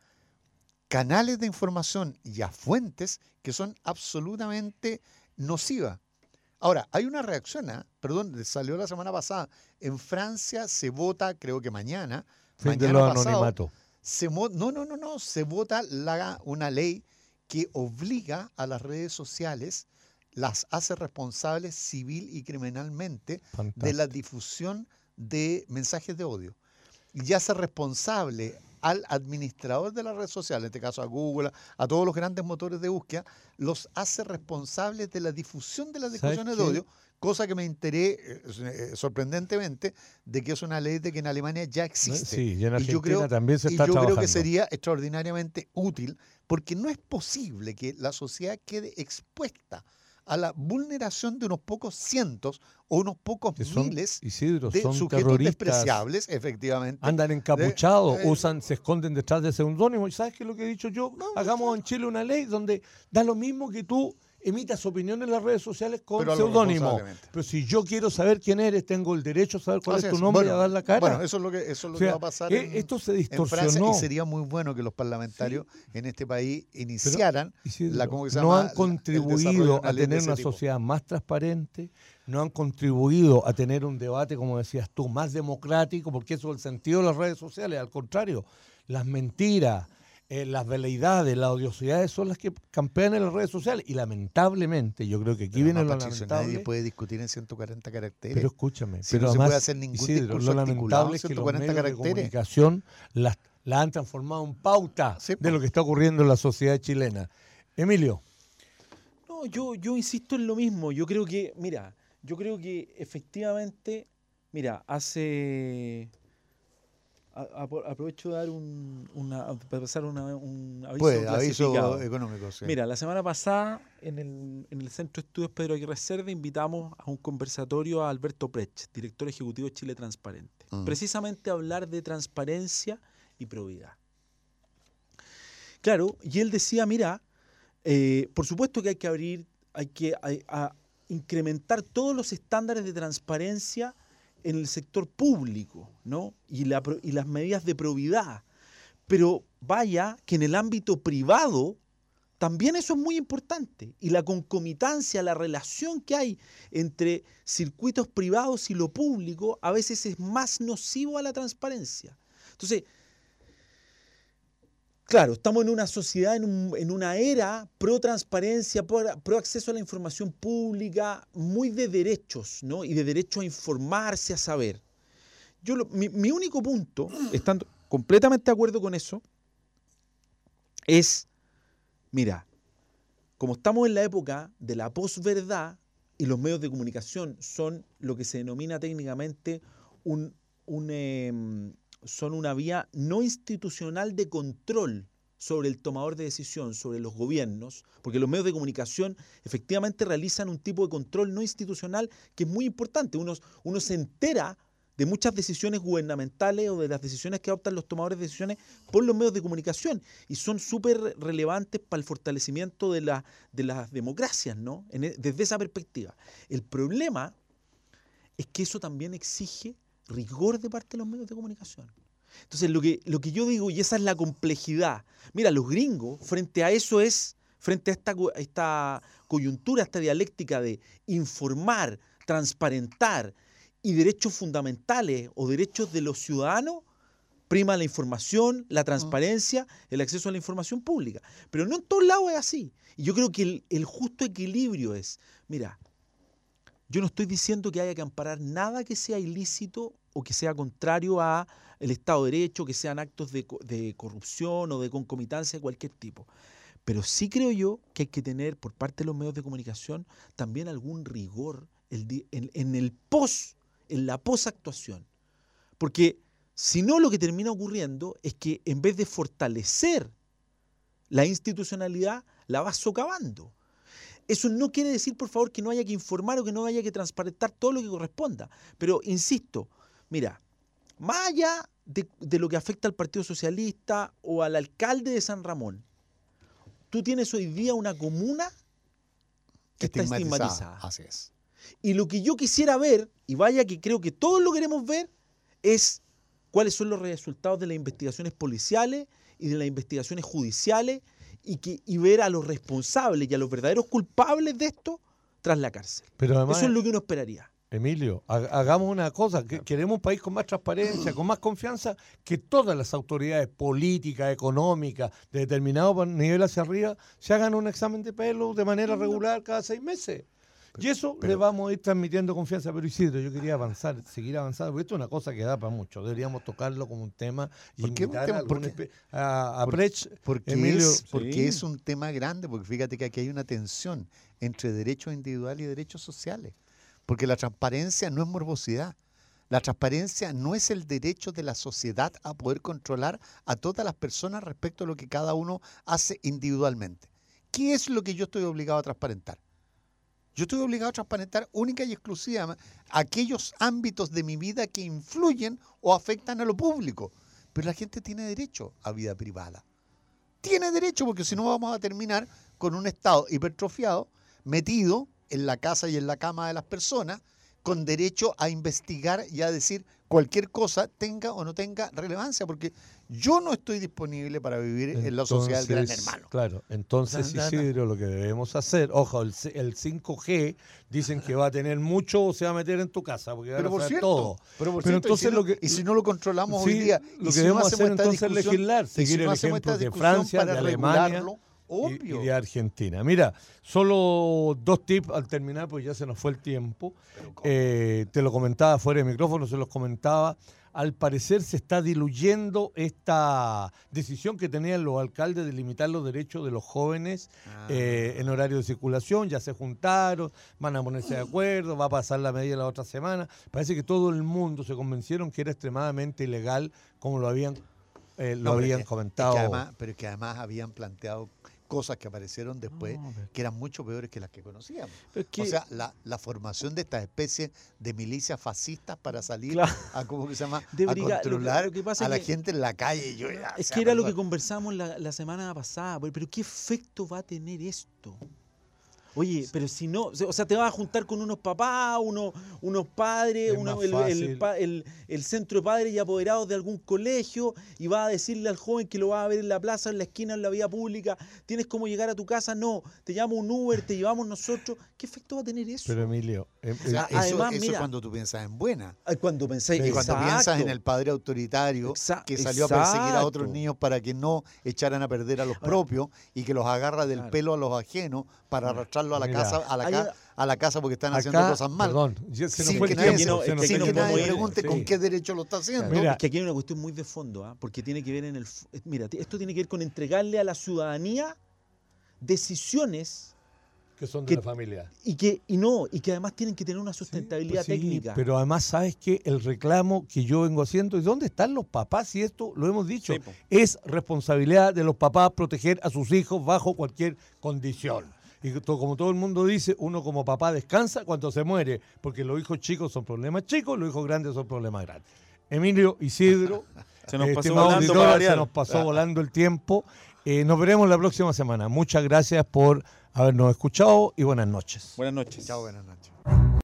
canales de información y a fuentes que son absolutamente nocivas. Ahora, hay una reacción, ¿eh? Perdón, salió la semana pasada. En Francia se vota, creo que mañana, Fin de mañana los pasado, anonimatos. se mo- no, no, no, no, se vota la, una ley que obliga a las redes sociales, las hace responsables civil y criminalmente de la difusión de mensajes de odio. Y hace responsable al administrador de la red social, en este caso a Google, a todos los grandes motores de búsqueda, los hace responsables de la difusión de las discusiones de qué? odio, cosa que me enteré eh, eh, sorprendentemente de que es una ley de que en Alemania ya existe. Sí, y en Y yo Argentina creo, también se y está yo creo que trabajando. sería extraordinariamente útil, porque no es posible que la sociedad quede expuesta a la vulneración de unos pocos cientos o unos pocos Que son, miles Isidro, de son sujetos terroristas, despreciables, efectivamente. andan encapuchados, De- eh, usan, se esconden detrás de seudónimos. ¿Y sabes qué es lo que he dicho yo? Hagamos en Chile una ley donde da lo mismo que tú emitas opiniones en las redes sociales con Pero a lo seudónimo. responsablemente. Pero si yo quiero saber quién eres, tengo el derecho a saber cuál Así es tu es. nombre y Bueno, a dar la cara. Bueno, eso es lo que, eso es lo O que sea, va a pasar eh, en, esto se en Francia, distorsionó. y sería muy bueno que los parlamentarios en este país iniciaran Isidro, la, ¿cómo que se no llama? han El desarrollo contribuido de una a ley de tener ese una tipo. sociedad más transparente, no han contribuido a tener un debate, como decías tú, más democrático, porque eso es el sentido de las redes sociales. Al contrario, las mentiras, eh, las veleidades, las odiosidades son las que campean en las redes sociales. Y lamentablemente, yo creo que aquí Pero viene además, lo Patricio, lamentable. nadie puede discutir en ciento cuarenta caracteres. Pero escúchame, Si pero no se además, puede hacer ningún Isidro, discurso lo articulado en lamentable es que los ciento cuarenta medios de caracteres. comunicación las, las han transformado en pauta de lo que está ocurriendo en la sociedad chilena. Emilio. No, yo, yo insisto en lo mismo. Yo creo que, mira, yo creo que efectivamente, mira, hace... a- a- aprovecho de dar un, una, para pasar una- un aviso Puede, aviso clasificado. económico, sí. Mira, la semana pasada en el, en el Centro de Estudios Pedro Aguirre Cerda invitamos a un conversatorio a Alberto Prech, director ejecutivo de Chile Transparente. Mm. Precisamente a hablar de transparencia y probidad. Claro, y él decía, mira, eh, por supuesto que hay que abrir, hay que a- a incrementar todos los estándares de transparencia en el sector público, ¿no? Y, la, pro- y las medidas de probidad. Pero vaya que en el ámbito privado también eso es muy importante. Y la concomitancia, la relación que hay entre circuitos privados y lo público a veces es más nocivo a la transparencia. Entonces, Claro, estamos en una sociedad, en, un, en una era pro transparencia, pro, pro acceso a la información pública, muy de derechos, ¿no? Y de derecho a informarse, a saber. Yo lo, mi, mi único punto, estando completamente de acuerdo con eso, es, mira, como estamos en la época de la posverdad y los medios de comunicación son lo que se denomina técnicamente un... un eh, son una vía no institucional de control sobre el tomador de decisión, sobre los gobiernos, porque los medios de comunicación efectivamente realizan un tipo de control no institucional que es muy importante. Uno, uno se entera de muchas decisiones gubernamentales o de las decisiones que adoptan los tomadores de decisiones por los medios de comunicación y son súper relevantes para el fortalecimiento de, la, de las democracias, ¿no? En, desde esa perspectiva. El problema es que eso también exige rigor de parte de los medios de comunicación. Entonces, lo que, lo que yo digo, y esa es la complejidad, mira, los gringos, frente a eso es, frente a esta, esta coyuntura, esta dialéctica de informar, transparentar y derechos fundamentales o derechos de los ciudadanos, prima la información, la transparencia, el acceso a la información pública. Pero no en todos lados es así. Y yo creo que el, el justo equilibrio es, mira, yo no estoy diciendo que haya que amparar nada que sea ilícito o que sea contrario al Estado de Derecho, que sean actos de, de corrupción o de concomitancia de cualquier tipo. Pero sí creo yo que hay que tener por parte de los medios de comunicación también algún rigor en, en, en el pos, en la posactuación. Porque si no, lo que termina ocurriendo es que en vez de fortalecer la institucionalidad, la vas socavando. Eso no quiere decir, por favor, que no haya que informar o que no haya que transparentar todo lo que corresponda. Pero, insisto, mira, más allá de, de lo que afecta al Partido Socialista o al alcalde de San Ramón, tú tienes hoy día una comuna que está estigmatizada. Así es. Y lo que yo quisiera ver, y vaya que creo que todos lo queremos ver, es cuáles son los resultados de las investigaciones policiales y de las investigaciones judiciales y, que, y ver a los responsables y a los verdaderos culpables de esto tras la cárcel. Pero además, eso es lo que uno esperaría. Emilio, hagamos una cosa, que queremos un país con más transparencia, con más confianza, que todas las autoridades políticas, económicas, de determinado nivel hacia arriba, se hagan un examen de pelo de manera regular cada seis meses. Y eso pero, le vamos a ir transmitiendo confianza. Pero Isidro, yo quería avanzar, seguir avanzando, porque esto es una cosa que da para mucho. Deberíamos tocarlo como un tema y ¿Por qué invitar un tema? a, Porque, a, a por, Prech, porque, Emilio. Es, porque sí. es un tema grande, porque fíjate que aquí hay una tensión entre derechos individuales y derechos sociales. Porque la transparencia no es morbosidad. La transparencia no es el derecho de la sociedad a poder controlar a todas las personas respecto a lo que cada uno hace individualmente. ¿Qué es lo que yo estoy obligado a transparentar? Yo estoy obligado a transparentar única y exclusivamente aquellos ámbitos de mi vida que influyen o afectan a lo público. Pero la gente tiene derecho a vida privada. Tiene derecho, porque si no vamos a terminar con un Estado hipertrofiado, metido en la casa y en la cama de las personas, con derecho a investigar y a decir cualquier cosa, tenga o no tenga relevancia, porque yo no estoy disponible para vivir entonces, en la sociedad del gran hermano. Claro, entonces Isidro, lo que debemos hacer, ojo, el, el cinco G dicen que va a tener mucho o se va a meter en tu casa, porque pero van a por saber cierto, todo. Pero, por pero cierto, entonces y si, no, lo que, y si no lo controlamos sí, hoy día, lo y que si debemos no hacer entonces es legislar, seguir si no el ejemplo de Francia, de Alemania obvio. Y, y de Argentina. Mira, solo dos tips al terminar, pues ya se nos fue el tiempo. Eh, te lo comentaba fuera de micrófono, se los comentaba. Al parecer se está diluyendo esta decisión que tenían los alcaldes de limitar los derechos de los jóvenes ah. eh, en horario de circulación. Ya se juntaron, van a ponerse de acuerdo, va a pasar la medida la otra semana. Parece que todo el mundo se convencieron que era extremadamente ilegal, como lo habían, eh, lo no, habían es, comentado. Es que además, pero que además habían planteado cosas que aparecieron después no, que eran mucho peores que las que conocíamos. Que, o sea, la, la formación de estas especies de milicias fascistas para salir claro. a, ¿cómo que se llama? a controlar lo que, lo que pasa a la que, gente en la calle. Yo, ya, es que era lo que conversamos la, la semana pasada, pero ¿qué efecto va a tener esto? Oye, pero si no, o sea, te vas a juntar con unos papás, unos, unos padres, Es uno- más el, el, fácil. pa- el- el centro de padres y apoderados de algún colegio, y vas a decirle al joven que lo vas a ver en la plaza, en la esquina, en la vía pública, ¿tienes cómo llegar a tu casa? No, te llamo un Uber, te llevamos nosotros. ¿Qué efecto va a tener eso? Pero Emilio, em- O sea, em- eso, además, eso es mira- cuando tú piensas en buena. Ay, Cuando pensáis, Y cuando exacto. piensas en el padre autoritario Exa- que salió a perseguir a otros exacto. niños para que no echaran a perder a los Ahora, propios y que los agarra del claro. pelo a los ajenos para arrastrarlos a la Mira, casa a la, hay ca- una- a la casa porque están haciendo acá, cosas mal. perdón, ya se nos Sin fue que el nadie, tiempo, no, se es nos que sin fue no el que nadie podemos ir, tiempo. pregunte sí. con qué derecho lo está haciendo. Mira, Es que aquí hay una cuestión muy de fondo, ¿ah? Porque tiene que ver en el... f- eh, Mira, ti- esto tiene que ver con entregarle a la ciudadanía decisiones que son de que- la familia. y que y no y que además tienen que tener una sustentabilidad Pues sí, técnica. pero además, ¿sabes qué? El reclamo que yo vengo haciendo, ¿y dónde están los papás? Y esto lo hemos dicho, Sí, po. es responsabilidad de los papás proteger a sus hijos bajo cualquier condición. Y to- como todo el mundo dice, uno como papá descansa cuando se muere, porque los hijos chicos son problemas chicos, los hijos grandes son problemas grandes. Emilio, Isidro, Se nos eh, pasó estimado volando auditor, para se variar. nos pasó volando el tiempo. Eh, nos veremos la próxima semana. Muchas gracias por habernos escuchado y buenas noches. Buenas noches. Chao, buenas noches.